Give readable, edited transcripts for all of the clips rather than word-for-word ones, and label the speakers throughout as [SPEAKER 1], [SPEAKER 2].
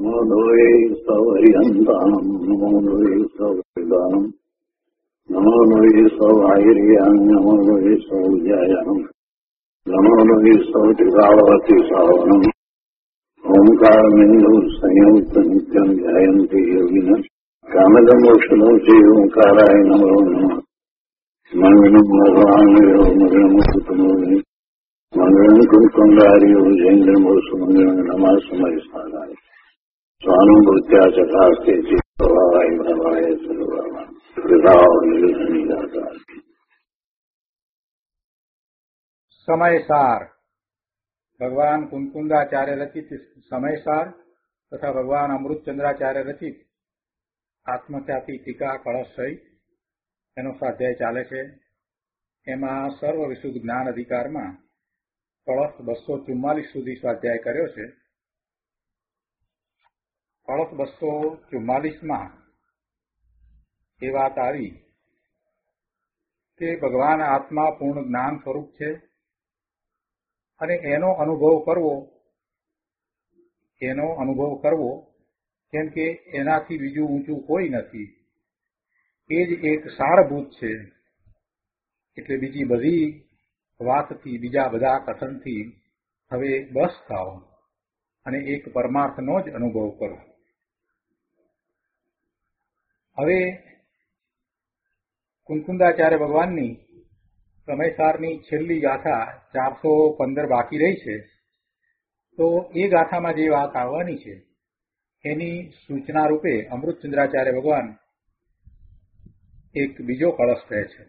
[SPEAKER 1] નમો લોહે સૌર્યંતામ નમો લોહે સૌદાનમ નમો લોહે સૌર્યામ નમો લોહે સૌજાયામ નમો લોહે સૌત્રિભાવતી સાવનમ ઓમકાર બિંદુ સંયુક્ત નિત્યમ ધ્યાયંતિ યોગિન કામદમોક્ષનો છે ઓંકારાય નમો નમઃ મંગલમ ભગવાન મંગલમ સુતમોહિ મંગલમ કુંકુંડાર્યો જૈન્દ્રમો સુમંગલમ નમઃ સમયસ્થાનાય સ્વાનુભૂત્યા ચકાસ્તે ચિત્તવાય ભવાય સર્વવા વિભાવ નિર્ગતા.
[SPEAKER 2] સમયસાર ભગવાન કુંકુંદાચાર્ય રચિત સમયસાર તથા ભગવાન અમૃતચંદ્રાચાર્ય રચિત આત્મખ્યાતિ ટીકા કળશ સહિત એનો સ્વાધ્યાય ચાલે છે. એમાં સર્વ વિશુદ્ધ જ્ઞાન અધિકારમાં કળશ 244 સુધી સ્વાધ્યાય કર્યો છે. કળશ 244માં એ વાત આવી કે ભગવાન આત્મા પૂર્ણ જ્ઞાન સ્વરૂપ છે અને એનો અનુભવ કરવો કેમ કે એનાથી બીજું ઊંચું કોઈ નથી. એ જ એક સારભૂત છે. એટલે બીજી બધી વાતથી, બીજા બધા કથનથી હવે બસ થાઓ અને એક પરમાર્થનો જ અનુભવ કરો. હવે કુંકુંદાચાર્ય ભગવાનની સમયસારની છેલ્લી ગાથા 415 બાકી રહી છે. તો એ ગાથામાં જે વાત આવવાની છે એની સૂચના રૂપે અમૃતચંદ્રાચાર્ય ભગવાન એક બીજો કળશ કહે છે.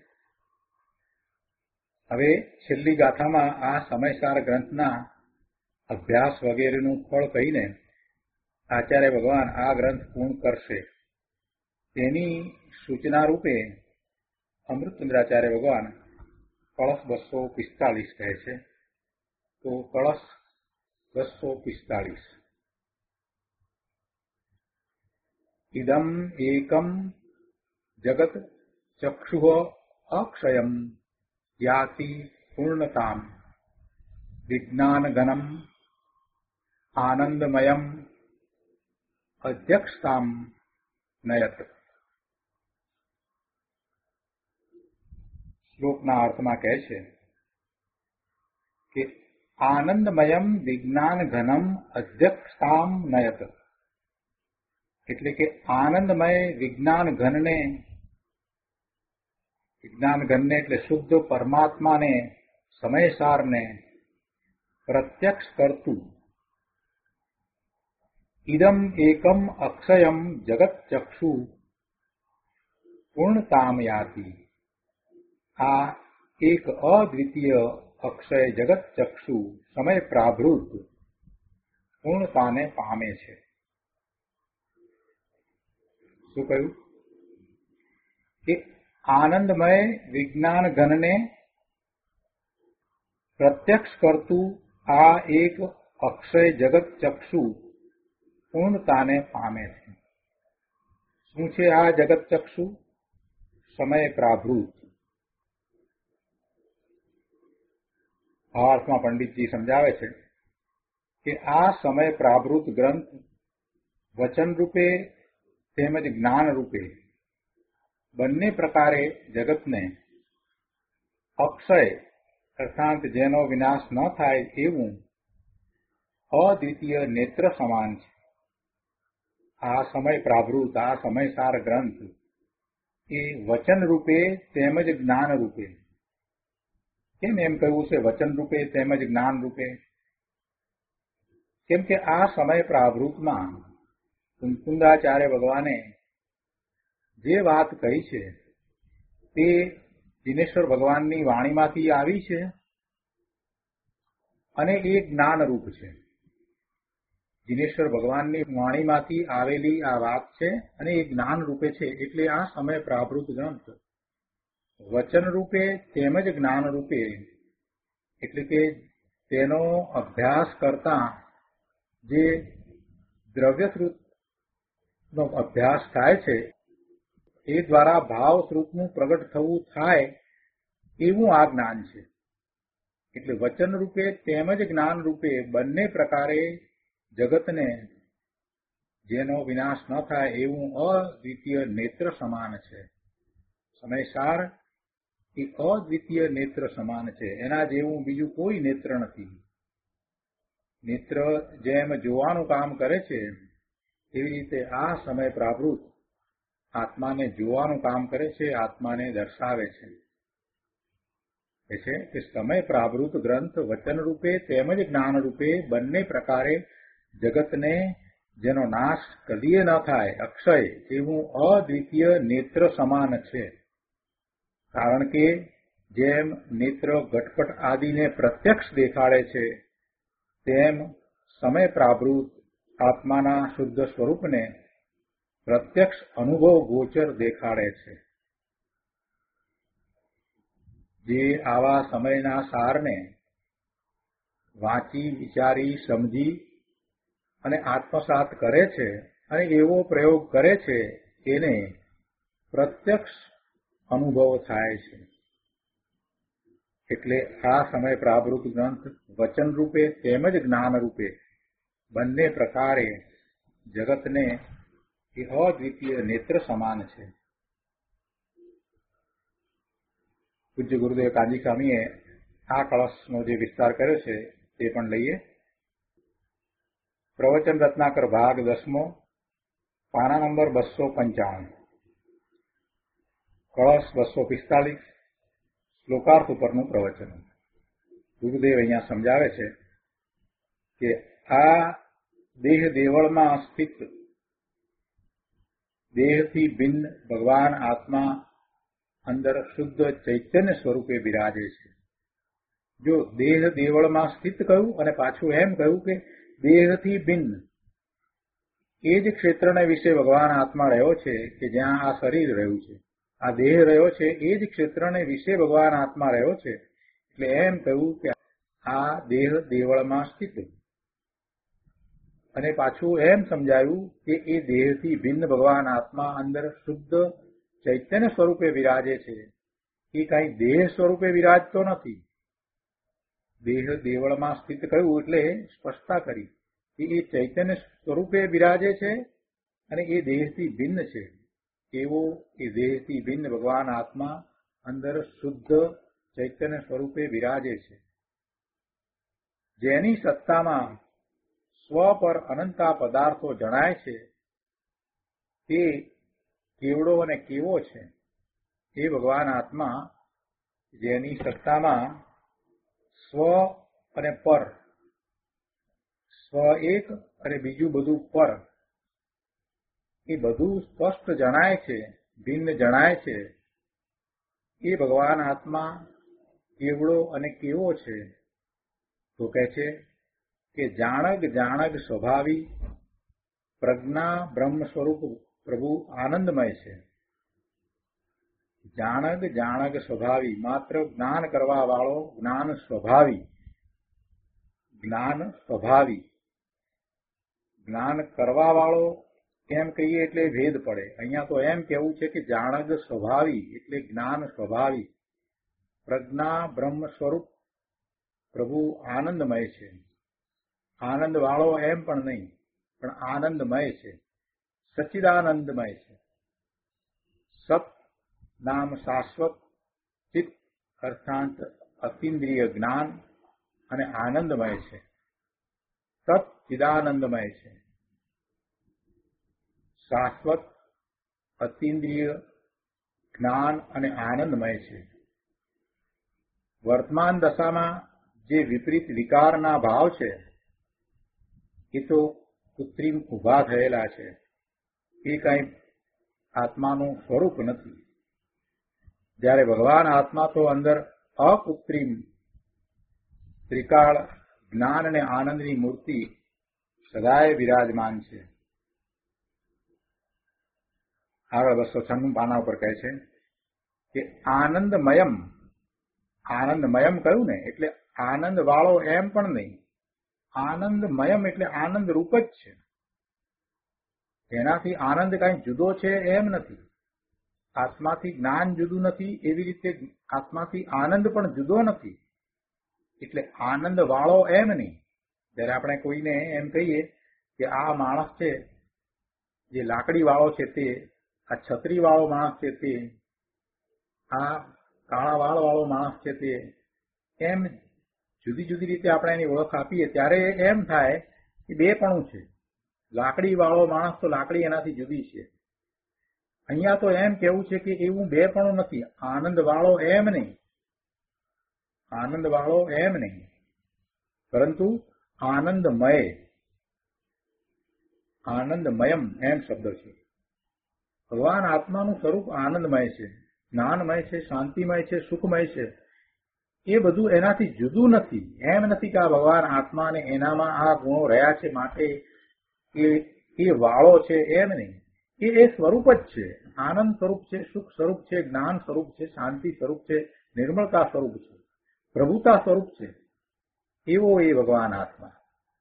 [SPEAKER 2] હવે છેલ્લી ગાથામાં આ સમયસાર ગ્રંથના અભ્યાસ વગેરેનું ફળ કહીને આચાર્ય ભગવાન આ ગ્રંથ પૂર્ણ કરશે તેની સૂચના રૂપે અમૃતચંદ્રાચાર્ય ભગવાન કળશ 245 કહે છે. તો કળશ 245 ઇદમ એકમ જગત ચક્ષુઃ અક્ષયમ યાતિ પૂર્ણતામ વિજ્ઞાનઘનમ આનંદમયમ અધ્યક્ષતામ નયત. શ્લોકના અર્થમાં કહે છે કે આનંદમયમ વિજ્ઞાનઘનમ અધ્યક્ષતામ નયત. એટલે કે આનંદમય વિજ્ઞાનઘનને એટલે શુદ્ધ પરમાત્માને, સમયસારને પ્રત્યક્ષ કરતું ઇદમ એકમ અક્ષયમ જગત ચક્ષુ પૂર્ણતામ યાતિ. આ એક અદ્વિતીય અક્ષય જગત ચક્ષુ સમય પ્રાભૃત પૂર્ણતાને પામે છે. શું કહ્યું કે આનંદમય વિજ્ઞાન ઘનને પ્રત્યક્ષ કરતું આ એક અક્ષય જગત ચક્ષુ પૂર્ણતાને પામે છે. શું છે આ જગત ચક્ષુ? સમય પ્રાભૃત. ભાવાર્થમાં પંડિતજી સમજાવે છે કે આ સમય પ્રાભૃત ગ્રંથ વચન રૂપે તેમજ જ્ઞાન રૂપે બંને પ્રકારે જગતને અક્ષય અર્થાત જેનો વિનાશ ન થાય એવું અદ્વિતીય નેત્ર સમાન છે. આ સમય પ્રાભૃત, આ સમયસાર ગ્રંથ એ વચન રૂપે તેમજ જ્ઞાન રૂપે. કેમ એમ કહ્યું છે વચન રૂપે તેમજ જ્ઞાન રૂપે? કેમ કે આ સમય પ્રાભૃતમાં કુંકુંદાચાર્ય ભગવાને જે વાત કહી છે તે દિનેશ્વર ભગવાનની વાણીમાંથી આવી છે અને એ જ્ઞાનરૂપ છે. દિનેશ્વર ભગવાનની વાણીમાંથી આવેલી આ વાત છે અને એ જ્ઞાન રૂપે છે. એટલે આ સમય પ્રાભૃત ગ્રંથ વચન રૂપે તેમજ જ્ઞાન રૂપે, એટલે કે તેનો અભ્યાસ કરતા જે દ્રવ્યશ્રુતનો અભ્યાસ થાય છે એ દ્વારા ભાવ સ્વરૂપનું પ્રગટ થવું થાય એવું આ જ્ઞાન છે. એટલે વચન રૂપે તેમજ જ્ઞાન રૂપે બંને પ્રકારે જગતને જેનો વિનાશ ન થાય એવું અદ્વિતીય નેત્ર સમાન છે. સમયસાર એ અદ્વિતીય નેત્ર સમાન છે. એના જેવું બીજું કોઈ નેત્ર નથી. નેત્ર જેમ જોવાનું કામ કરે છે એવી રીતે આ સમય પ્રાભૃત આત્માને જોવાનું કામ કરે છે, આત્માને દર્શાવે છે. એ છે કે સમય પ્રાભૃત ગ્રંથ વચન રૂપે તેમજ જ્ઞાન રૂપે બંને પ્રકારે જગતને જેનો નાશ કદીએ ન થાય અક્ષય એવું અદ્વિતીય નેત્ર સમાન છે. કારણ કે જેમ નેત્ર ઘટપટ આદિને પ્રત્યક્ષ દેખાડે છે તેમ સમય પ્રાભૃત આત્માના શુદ્ધ સ્વરૂપને પ્રત્યક્ષ અનુભવ ગોચર દેખાડે છે. જે આવા સમયના સારને વાંચી વિચારી સમજી અને આત્મસાત કરે છે અને એવો પ્રયોગ કરે છે એને પ્રત્યક્ષ અનુભવ થાય છે. એટલે આ સમય પ્રાભૃત ગ્રંથ વચન રૂપે તેમજ જ્ઞાન રૂપે બંને પ્રકારે જગતને એ અદ્વિતીય નેત્ર સમાન છે. પૂજ્ય ગુરુદેવ કાંજી સ્વામીએ આ કળશનો જે વિસ્તાર કર્યો છે તે પણ લઈએ. પ્રવચન રત્નાકર ભાગ 10મો, પાના નંબર 255, કળશ 245, શ્લોકાર્થ ઉપરનું પ્રવચન. ગુરુદેવ અહીંયા સમજાવે છે કે આ દેહ દેવળમાં સ્થિત દેહથી ભિન્ન ભગવાન આત્મા અંદર શુદ્ધ ચૈતન્ય સ્વરૂપે બિરાજે છે. જો દેહ દેવળમાં સ્થિત કહ્યું અને પાછું એમ કહ્યું કે દેહથી ભિન્ન, એ જ ક્ષેત્રને વિશે ભગવાન આત્મા રહ્યો છે કે જ્યાં આ શરીર રહ્યું છે, આ દેહ રહ્યો છે, એ જ ક્ષેત્રને વિશે ભગવાન આત્મા રહ્યો છે. એટલે એમ કહ્યું કે આ દેહ દેવળમાં સ્થિત, અને પાછું એમ સમજાયું કે એ દેહથી ભિન્ન ભગવાન આત્મા અંદર શુદ્ધ ચૈતન્ય સ્વરૂપે બિરાજે છે. એ કઈ દેહ સ્વરૂપે બિરાજતો નથી. દેહ દેવળમાં સ્થિત કહ્યું એટલે સ્પષ્ટતા કરી કે એ ચૈતન્ય સ્વરૂપે બિરાજે છે અને એ દેહથી ભિન્ન છે. એવો એ દેહથી ભિન્ન ભગવાન આત્મા અંદર શુદ્ધ ચૈતન્ય સ્વરૂપે બિરાજે છે. જેની સત્તામાં સ્વ પર અનંતા પદાર્થો જણાય છે તે કેવડો અને કેવો છે. એ ભગવાન આત્મા જેની સત્તામાં સ્વ અને પર, સ્વ એક અને બીજું બધું પર, એ બધું સ્પષ્ટ જણાય છે, ભિન્ન જણાય છે. એ ભગવાન આત્મા કેવડો અને કેવો છે તો કહે છે કે જાણગ જાણગ સ્વભાવી પ્રજ્ઞા બ્રહ્મ સ્વરૂપ પ્રભુ આનંદમય છે. જાણગ જાણગ સ્વભાવી, માત્ર જ્ઞાન કરવા વાળો જ્ઞાન સ્વભાવી, જ્ઞાન સ્વભાવી, જ્ઞાન કરવા વાળો એમ કહીએ એટલે ભેદ પડે. અહીંયા તો એમ કેવું છે કે જાણગ સ્વભાવી એટલે જ્ઞાન સ્વભાવી, પ્રજ્ઞા બ્રહ્મ સ્વરૂપ પ્રભુ આનંદમય છે. આનંદ વાળો એમ પણ નહીં, પણ આનંદમય છે, સચ્ચિદાનંદમય છે. સત નામ શાશ્વત, ચિત્ત અર્થાંત અતિન્દ્રિય જ્ઞાન અને આનંદમય છે. સત ચિદાનંદમય છે. શાશ્વત, અતિન્દ્રિય જ્ઞાન અને આનંદમય છે. વર્તમાન દશામાં જે વિપરીત વિકારના ભાવ છે એ તો કૃત્રિમ ઉભા થયેલા છે. એ કઈ આત્માનું સ્વરૂપ નથી. જ્યારે ભગવાન આત્મા તો અંદર અકૃત્રિમ ત્રિકાળ જ્ઞાન અને આનંદની મૂર્તિ સદાય બિરાજમાન છે. આગળ 296 પાના ઉપર કહે છે કે આનંદમયમ, આનંદમયમ કહ્યું ને એટલે આનંદ વાળો એમ પણ નહીં, આનંદમયમ એટલે આનંદ રૂપ જ છે. એનાથી આનંદ કઈ જુદો છે એમ નથી. આત્માથી જ્ઞાન જુદું નથી, એવી રીતે આત્માથી આનંદ પણ જુદો નથી. એટલે આનંદ વાળો એમ નહીં. જયારે આપણે કોઈને એમ કહીએ કે આ માણસ છે જે લાકડી વાળો છે તે, આ છત્રી વાળો માણસ છે તે, આ કાળા વાળ વાળો માણસ છે તે, એમ જુદી જુદી રીતે આપણે એની ઓળખ આપીએ ત્યારે એમ થાય કે બેપણું છે. લાકડી વાળો માણસ તો લાકડી એનાથી જુદી છે. અહીંયા તો એમ કેવું છે કે એવું બેપણું નથી. આનંદ વાળો એમ નહીં, આનંદ વાળો એમ નહીં, પરંતુ આનંદમય, આનંદમયમ એમ શબ્દ છે. ભગવાન આત્માનું સ્વરૂપ આનંદમય છે, જ્ઞાનમય છે, શાંતિમય છે, સુખમય છે. એ બધું એનાથી જુદું નથી. એમ નથી કે આ ભગવાન આત્માને એનામાં આ ગુણો રહ્યા છે માટે એ વાળો છે, એમ નહીં. એ સ્વરૂપ જ છે. આનંદ સ્વરૂપ છે, સુખ સ્વરૂપ છે, જ્ઞાન સ્વરૂપ છે, શાંતિ સ્વરૂપ છે, નિર્મળતા સ્વરૂપ છે, પ્રભુતા સ્વરૂપ છે. એવો એ ભગવાન આત્મા.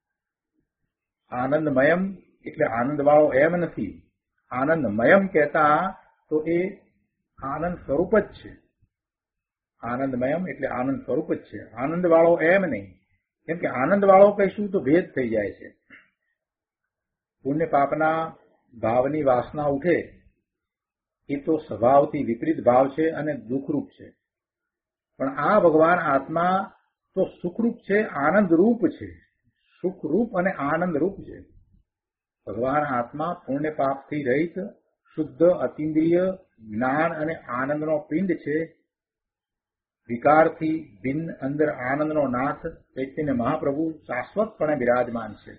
[SPEAKER 2] આનંદમયમ એટલે આનંદ વાળો એમ નથી. આનંદમયમ કહેતા તો એ આનંદ સ્વરૂપ જ છે. આનંદમયમ એટલે આનંદ સ્વરૂપ જ છે. આનંદ વાળો એમ નહીં. કેમ કે આનંદ વાળો કહીશું તો ભેદ થઈ જાય છે. પુણ્ય પાપના ભાવની વાસના ઉઠે એ તો સ્વભાવથી વિપરીત ભાવ છે અને દુઃખરૂપ છે. પણ આ ભગવાન આત્મા તો સુખરૂપ છે, આનંદરૂપ છે. સુખરૂપ અને આનંદરૂપ છે. ભગવાન આત્મા પુણ્ય પાપથી રહિત શુદ્ધ અતિન્દ્રિય જ્ઞાન અને આનંદનો પિંડ છે. વિકારથી ભિન્ન અંદર આનંદનો નાથ ચૈતન્ય મહાપ્રભુ શાશ્વતપણે બિરાજમાન છે.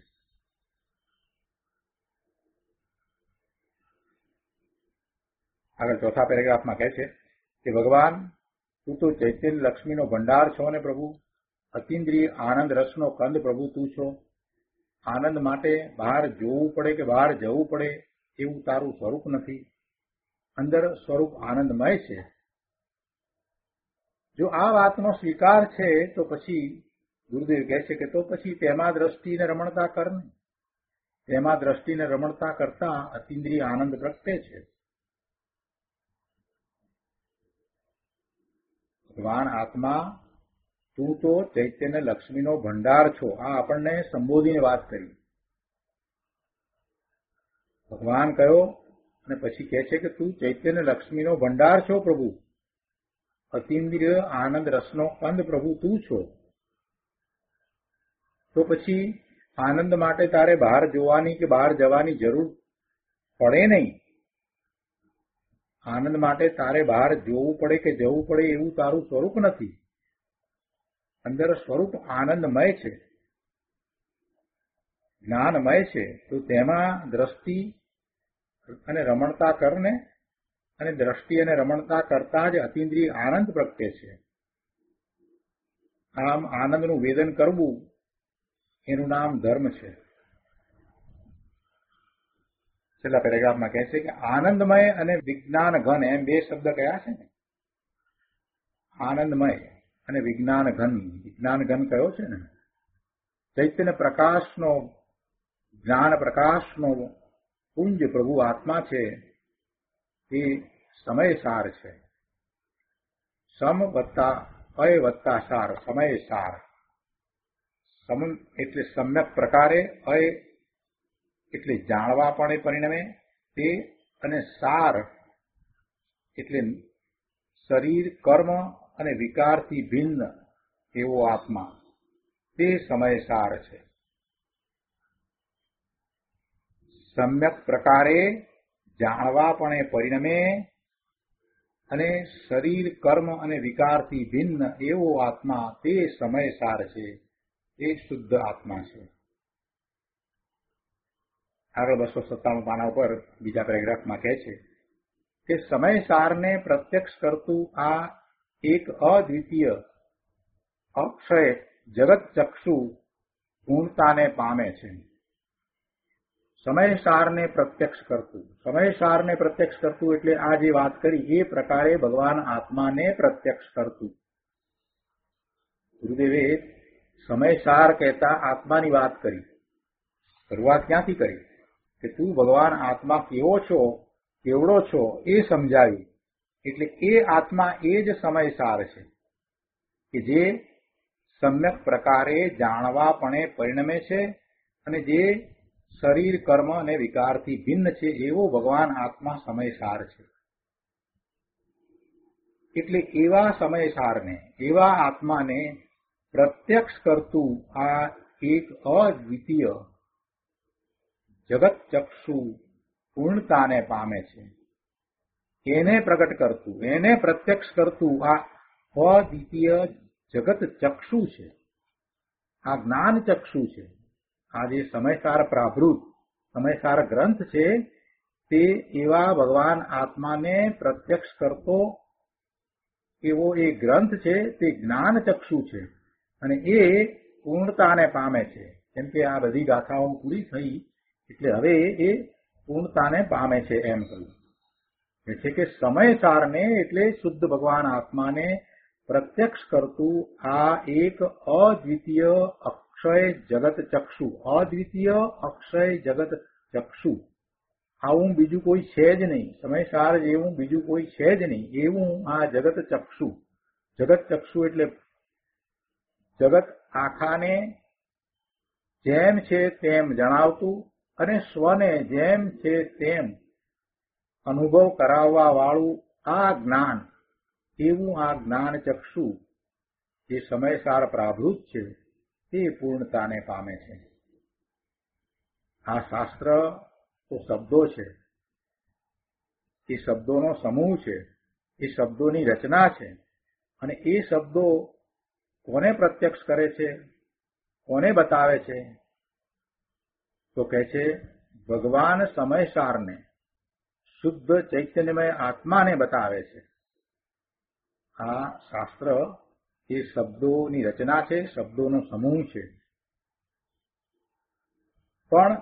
[SPEAKER 2] આગળ ચોથા પેરેગ્રાફમાં કહે છે કે ભગવાન તું તો ચૈતન્ય લક્ષ્મીનો ભંડાર છો ને પ્રભુ, અતિન્દ્રિય આનંદ રસનો કંદ પ્રભુ તું છો. આનંદ માટે બહાર જોવું પડે કે બહાર જવું પડે એવું તારું સ્વરૂપ નથી. અંદર સ્વરૂપ આનંદમય છે. જો આ વાતનો સ્વીકાર છે તો પછી ગુરુદેવ કહે છે કે તો પછી તેમાં દ્રષ્ટિને રમણતા કર ને. તેમાં દ્રષ્ટિને રમણતા કરતા અતિન્દ્રિય આનંદ પ્રગટે છે. ભગવાન આત્મા તું તો ચૈતન્ય લક્ષ્મીનો ભંડાર છો. આ આપણને સંબોધીને વાત કરી. ભગવાન કયો અને પછી કહે છે કે તું ચૈતન્ય લક્ષ્મીનો ભંડાર છો પ્રભુ, અતિન્દ્રિય આનંદ રસનો કંદ પ્રભુ તું છો. તો પછી આનંદ માટે તારે બહાર જોવાની કે બહાર જવાની જરૂર પડે નહીં. આનંદ માટે તારે બહાર જોવું પડે કે જવું પડે એવું તારું સ્વરૂપ નથી. અંદર સ્વરૂપ આનંદમય છે, જ્ઞાનમય છે. તો તેમાં દ્રષ્ટિ અને રમણતા કરને, અને દ્રષ્ટિ અને રમણતા કરતા જ અતિન્દ્રિય આનંદ પ્રગટે છે. આમ આનંદનું વેદન કરવું એનું નામ ધર્મ છે. છેલ્લા પેરેગ્રાફમાં કહે છે કે આનંદમય અને વિજ્ઞાન ઘન એમ બે શબ્દ કયા છે ને. આનંદમય અને વિજ્ઞાન ઘન. વિજ્ઞાન ઘન કયો છે ને. ચૈતન્ય પ્રકાશનો, જ્ઞાન પ્રકાશનો પુંજ પ્રભુ આત્મા છે. તે સમય સાર છે. સમ વત્તા અય વત્તા સાર, સમય સાર. સમ એટલે સમ્યક પ્રકારે, અય એટલે જાણવાપણે પરિણમે તે, અને સાર એટલે શરીર કર્મ અને વિકારથી ભિન્ન એવો આત્મા, તે સમય સાર છે. સમ્યક પ્રકારે જાણવાપણે પરિણમે અને શરીર કર્મ અને વિકારથી ભિન્ન એવો આત્મા તે સમય સાર છે. તે શુદ્ધ આત્મા છે. આગળ 297 પાના ઉપર બીજા પેરેગ્રાફમાં કહે છે કે સમય સારને પ્રત્યક્ષ કરતું આ એક અદ્વિતીય અક્ષય જગત ચક્ષુ પૂર્ણતાને પામે છે. સમય સારને પ્રત્યક્ષ કરતું. સમય સારને પ્રત્યક્ષ કરતું એટલે આ જે વાત કરી એ પ્રકારે ભગવાન આત્માને પ્રત્યક્ષ કરતું. ગુરુદેવે સમય સાર કહેતા આત્માની વાત કરી. શરૂઆત ક્યાંથી કરી કે તું ભગવાન આત્મા કેવો છો, કેવડો છો એ સમજાવ્યું. એટલે એ આત્મા એ જ સમય સાર છે કે જે સમ્યક પ્રકારે જાણવાપણે પરિણમે છે અને જે શરીર કર્મ અને વિકારથી ભિન્ન છે એવો ભગવાન આત્મા સમયસાર છે. એટલે એવા સમયસારને, એવા આત્માને પ્રત્યક્ષ કરતું આ એક અદ્વિતીય જગત ચક્ષુ પૂર્ણતાને પામે છે. એને પ્રગટ કરતું, એને પ્રત્યક્ષ કરતું આ અદ્વિતીય જગત ચક્ષુ છે, આ જ્ઞાન ચક્ષુ છે. આ જે સમયસાર પ્રાભૃત સમયસાર ગ્રંથ છે તે એવા ભગવાન આત્માને પ્રત્યક્ષ કરતો એવો એ ગ્રંથ છે, તે જ્ઞાન ચક્ષુ છે અને એ પૂર્ણતાને પામે છે. કેમ કે આ બધી ગાથાઓ પૂરી થઈ એટલે હવે એ પૂર્ણતાને પામે છે એમ કહ્યું. એ છે કે સમયસારને એટલે શુદ્ધ ભગવાન આત્માને પ્રત્યક્ષ કરતું આ એક અદ્વિતીય અક્ષય જગત ચક્ષુ, અદ્વિતીય અક્ષય જગત ચક્ષુ, આવું બીજું કોઈ છે જ નહીં, સમયસાર જેવું બીજું કોઈ છે જ નહીં એવું આ જગત ચક્ષુ. જગત ચક્ષુ એટલે જગત આખાને જેમ છે તેમ જણાવતું અને સ્વને જેમ છે તેમ અનુભવ કરાવવા વાળું આ જ્ઞાન, એવું આ જ્ઞાન ચક્ષુ જે સમયસાર પ્રાભૃત છે તે પૂર્ણતાને પામે છે. આ શાસ્ત્ર તો શબ્દો છે, એ શબ્દોનો સમૂહ છે, એ શબ્દોની રચના છે અને એ શબ્દો કોને પ્રત્યક્ષ કરે છે, કોને બતાવે છે? તો કહે છે ભગવાન સમયસારને, શુદ્ધ ચૈતન્યમય આત્માને બતાવે છે. આ શાસ્ત્ર એ શબ્દોની રચના છે, શબ્દોનો સમૂહ છે. પણ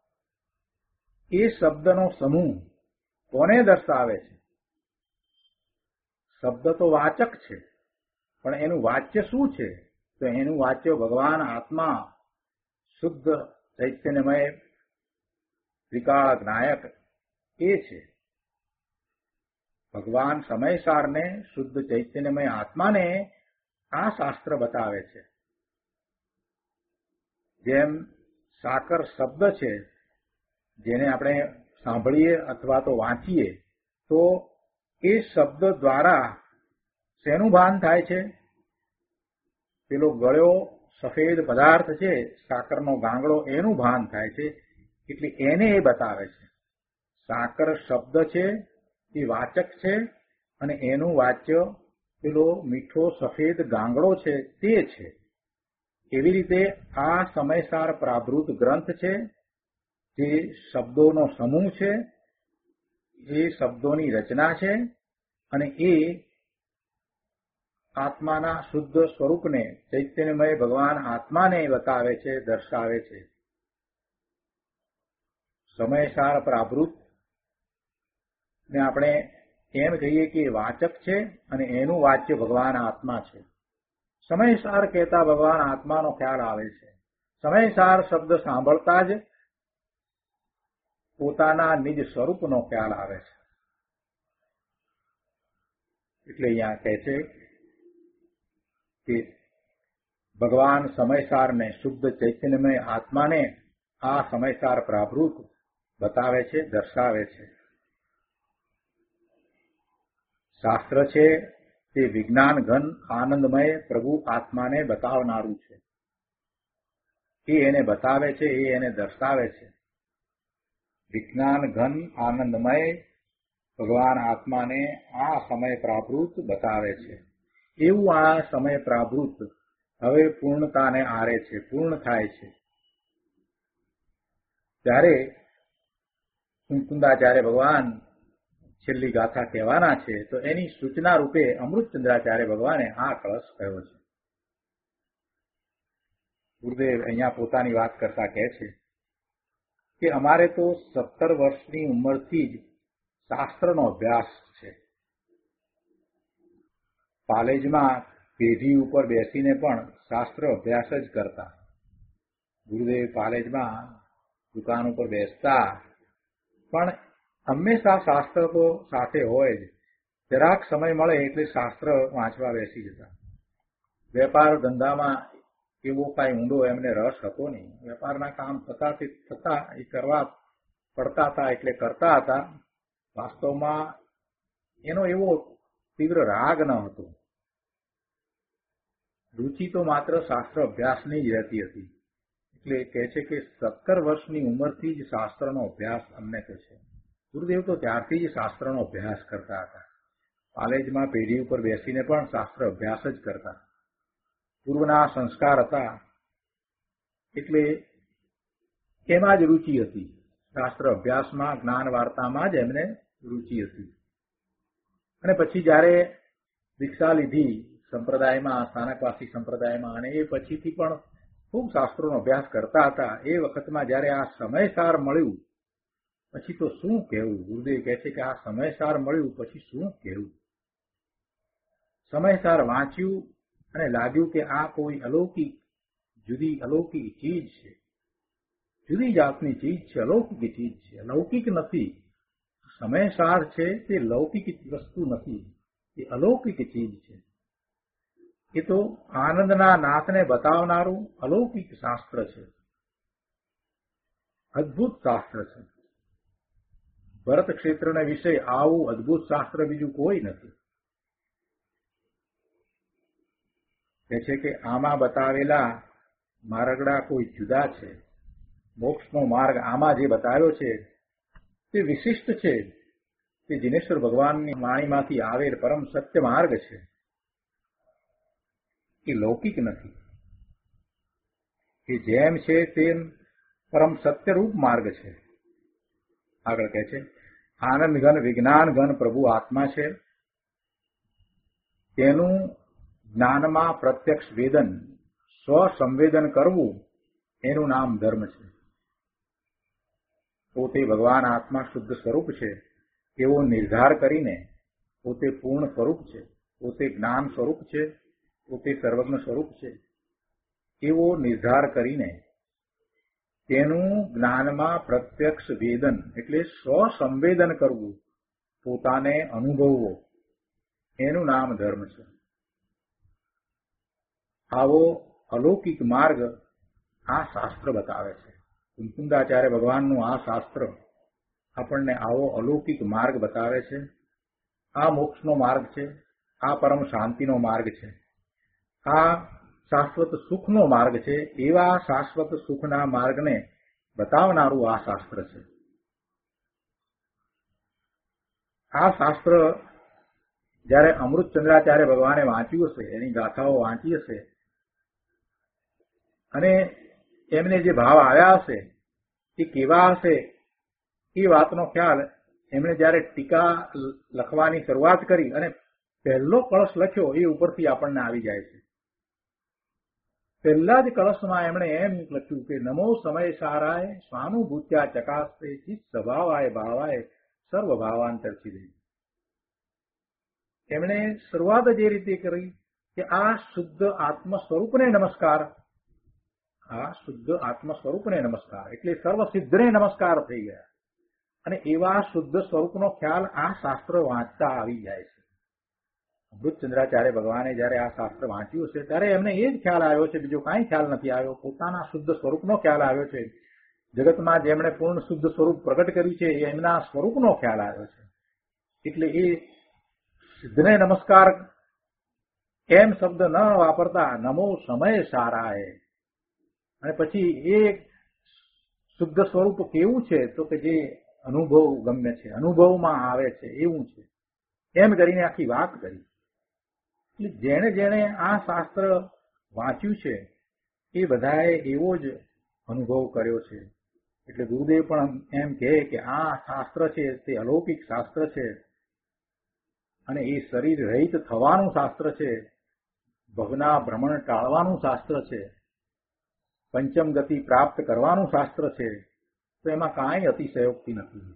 [SPEAKER 2] એ શબ્દનો સમૂહ કોને દર્શાવે છે? શબ્દ તો વાચક છે, પણ એનું વાચ્ય શું છે? તો એનું વાચ્ય ભગવાન આત્મા, શુદ્ધ ચૈતન્યમય ત્રિકાળ જ્ઞાયક એ છે. ભગવાન સમયસારને, શુદ્ધ ચૈતન્યમય આત્માને આ શાસ્ત્ર બતાવે છે. જેમ સાકર શબ્દ છે, જેને આપણે સાંભળીએ અથવા તો વાંચીએ તો એ શબ્દ દ્વારા શેનું ભાન થાય છે? પેલો ગળ્યો સફેદ પદાર્થ છે, સાકરનો ગાંગડો, એનું ભાન થાય છે. એટલે એને એ બતાવે છે. સાકર શબ્દ છે એ વાચક છે અને એનું વાચ્ય પેલો મીઠો સફેદ ગાંગડો છે તે છે. એવી રીતે આ સમયસાર પ્રાભૃત ગ્રંથ છે, જે શબ્દોનો સમૂહ છે, એ શબ્દોની રચના છે અને એ આત્માના શુદ્ધ સ્વરૂપને, ચૈતન્યમય ભગવાન આત્માને બતાવે છે, દર્શાવે છે. સમયસાર પ્રાભૃત ને આપણે એમ કહીએ કે વાચક છે અને એનું વાચ્ય ભગવાન આત્મા છે. સમયસાર કહેતા ભગવાન આત્માનો ખ્યાલ આવે છે. સમયસાર શબ્દ સાંભળતા જ પોતાના નિજ સ્વરૂપનો ખ્યાલ આવે છે. એટલે અહીંયા કહે છે કે ભગવાન સમયસારને, શુદ્ધ ચૈતન્યમય આત્માને આ સમયસાર પ્રાભૃત બતાવે છે, દર્શાવે છે. શાસ્ત્ર છે તે વિજ્ઞાન ઘન આનંદમય પ્રભુ આત્માને બતાવનારું છે. એ એને બતાવે છે, એ એને દર્શાવે છે. વિજ્ઞાન ઘન આનંદમય ભગવાન આત્માને આ સમય પ્રાભૃત બતાવે છે. એવું આ સમય પ્રાભૃત હવે પૂર્ણતાને આરે છે, પૂર્ણ થાય છે. ત્યારે કુંકુંદાચાર્ય ભગવાન છેલ્લી ગાથા કહેવાના છે, તો એની સૂચના રૂપે અમૃતચંદ્રાચાર્ય ભગવાને આ કળશ કહ્યો છે. ગુરુદેવ અહીંયા પોતાની વાત કરતા કહે છે કે અમારે તો 17 વર્ષની ઉંમરથી જ શાસ્ત્રનો અભ્યાસ છે. કોલેજમાં પેઢી ઉપર બેસીને પણ શાસ્ત્ર અભ્યાસ જ કરતા. ગુરુદેવ કોલેજમાં દુકાન ઉપર બેસતા, પણ હંમેશા શાસ્ત્ર તો સાથે હોય જ. જરાક સમય મળે એટલે શાસ્ત્ર વાંચવા બેસી જતા. વેપાર ધંધામાં એવો કાંઈ ઊંડો એમને રસ હતો નહીં. વેપારના કામ થતા એ કરવા પડતા હતા એટલે કરતા હતા. વાસ્તવમાં એનો એવો તીવ્ર રાગ ન હતો. રુચિ તો માત્ર શાસ્ત્ર અભ્યાસની જ રહેતી હતી. એટલે કહે છે કે 17 વર્ષની ઉંમરથી જ શાસ્ત્રનો અભ્યાસ અમને કહે છે. ગુરુદેવ તો ત્યારથી જ શાસ્ત્રનો અભ્યાસ કરતા હતા. કોલેજમાં પેઢી ઉપર બેસીને પણ શાસ્ત્ર અભ્યાસ જ કરતા. પૂર્વના સંસ્કાર હતા એટલે એમાં જ રુચિ હતી. શાસ્ત્ર અભ્યાસમાં, જ્ઞાન વાર્તામાં જ એમને રુચિ હતી. અને પછી જયારે દીક્ષા લીધી સંપ્રદાયમાં, સ્થાનકવાસી સંપ્રદાયમાં, અને એ પછીથી પણ ખૂબ શાસ્ત્રોનો અભ્યાસ કરતા હતા. એ વખતમાં જયારે આ સમયસાર મળ્યું પછી તો શું કહેવું. ગુરુદેવ કહે છે કે આ સમયસાર મળ્યું પછી શું કહેવું. સમયસાર વાંચ્યું અને લાગ્યું કે આ કોઈ અલૌકિક, જુદી અલૌકિક ચીજ છે, જુદી જાતની ચીજ છે, અલૌકિક ચીજ છે. લૌકિક નથી. સમયસાર છે તે લૌકિક વસ્તુ નથી, એ અલૌકિક ચીજ છે. એ તો આનંદના નાથને બતાવનારું અલૌકિક શાસ્ત્ર છે, અદભુત શાસ્ત્ર છે. ભરત ક્ષેત્રના વિશે આવું અદભુત શાસ્ત્ર બીજું કોઈ નથી. કહે છે કે આમાં બતાવેલા માર્ગડા કોઈ જુદા છે. મોક્ષનો માર્ગ આમાં જે બતાવ્યો છે તે વિશિષ્ટ છે. તે જિનેશ્વર ભગવાનની વાણીમાંથી આવેલ પરમ સત્ય માર્ગ છે. એ લૌકિક નથી. એ જેમ છે તેમ પરમ સત્યરૂપ માર્ગ છે. આગળ કહે છે આનંદ ઘન, વિજ્ઞાન ઘન પ્રભુ આત્મા છે. તેનું જ્ઞાનમાં પ્રત્યક્ષ વેદન, સ્વસંવેદન કરવું એનું નામ ધર્મ છે. પોતે ભગવાન આત્મા શુદ્ધ સ્વરૂપ છે એવો નિર્ધાર કરીને, પોતે પૂર્ણ સ્વરૂપ છે, પોતે જ્ઞાન સ્વરૂપ છે, પોતે સર્વજ્ઞ સ્વરૂપ છે એવો નિર્ધાર કરીને તેનું જ્ઞાનમાં પ્રત્યક્ષ વેદન એટલે સ્વસંવેદન કરવું, પોતાને અનુભવવો, એનું નામ ધર્મ છે. આવો અલૌકિક માર્ગ આ શાસ્ત્ર બતાવે છે. કુંકુંદાચાર્ય ભગવાનનું આ શાસ્ત્ર આપણને આવો અલૌકિક માર્ગ બતાવે છે. આ મોક્ષનો માર્ગ છે, આ પરમ શાંતિનો માર્ગ છે, આ શાશ્વત સુખનો માર્ગ છે. એવા શાશ્વત સુખના માર્ગને બતાવનારું આ શાસ્ત્ર છે. આ શાસ્ત્ર જયારે અમૃતચંદ્રાચાર્ય ભગવાને વાંચ્યું હશે, એની ગાથાઓ વાંચી હશે અને એમને જે ભાવ આવ્યા હશે એ કેવા હશે એ વાતનો ખ્યાલ એમણે જયારે ટીકા લખવાની શરૂઆત કરી અને પહેલો કળશ લખ્યો એ ઉપરથી આપણને આવી જાય છે. પહેલા જ કળશમાં એમણે એમ લખ્યું કે નમો સમય સારાય સ્વાનુભૂત્યા ચકાસ્તે ચિત્ત સ્વભાવાય ભાવાય સર્વ ભાવાંતરથી દે. એમણે શરૂઆત જ એ રીતે કરી કે આ શુદ્ધ આત્મ સ્વરૂપને નમસ્કાર, આ શુદ્ધ આત્મ સ્વરૂપને નમસ્કાર એટલે સર્વસિદ્ધને નમસ્કાર થઈ ગયા. અને એવા શુદ્ધ સ્વરૂપનો ખ્યાલ આ શાસ્ત્ર વાંચતા આવી જાય છે. અમૃતચંદ્રાચાર્ય ભગવાને જયારે આ શાસ્ત્ર વાંચ્યું છે ત્યારે એમને એ જ ખ્યાલ આવ્યો છે, બીજો કાંઈ ખ્યાલ નથી આવ્યો. પોતાના શુદ્ધ સ્વરૂપનો ખ્યાલ આવ્યો છે. જગતમાં જેમણે પૂર્ણ શુદ્ધ સ્વરૂપ પ્રગટ કર્યું છે એ એમના સ્વરૂપનો ખ્યાલ આવ્યો છે. એટલે એ સિદ્ધને નમસ્કાર એમ શબ્દ ન વાપરતા નમો સમય સારાય. અને પછી એ શુદ્ધ સ્વરૂપ કેવું છે તો કે જે અનુભવ ગમ્ય છે, અનુભવમાં આવે છે એવું છે, એમ કરીને આખી વાત કરી. એટલે જેણે જેણે આ શાસ્ત્ર વાંચ્યું છે એ બધાએ એવો જ અનુભવ કર્યો છે. એટલે ગુરુદેવ પણ એમ કહે કે આ શાસ્ત્ર છે તે અલૌકિક શાસ્ત્ર છે અને એ શરીર રહિત થવાનું શાસ્ત્ર છે, ભવના ભ્રમણ ટાળવાનું શાસ્ત્ર છે, પંચમ ગતિ પ્રાપ્ત કરવાનું શાસ્ત્ર છે. તો એમાં કાંઈ અતિશયોક્તિ નથી.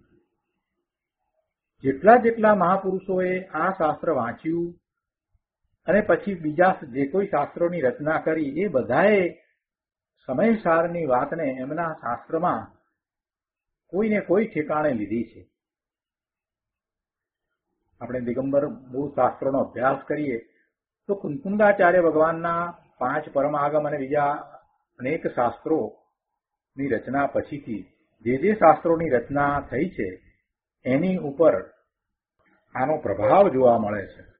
[SPEAKER 2] જેટલા જેટલા મહાપુરુષોએ આ શાસ્ત્ર વાંચ્યું અને પછી બીજા જે કોઈ શાસ્ત્રોની રચના કરી એ બધાએ સમયસારની વાતને એમના શાસ્ત્રમાં કોઈને કોઈ ઠેકાણે લીધી છે. આપણે દિગંબર બહુ શાસ્ત્રોનો અભ્યાસ કરીએ તો કુંકુંદાચાર્ય ભગવાનના પાંચ પરમ આગમ અને બીજા અનેક શાસ્ત્રોની રચના પછીથી જે શાસ્ત્રોની રચના થઈ છે એની ઉપર આનો પ્રભાવ જોવા મળે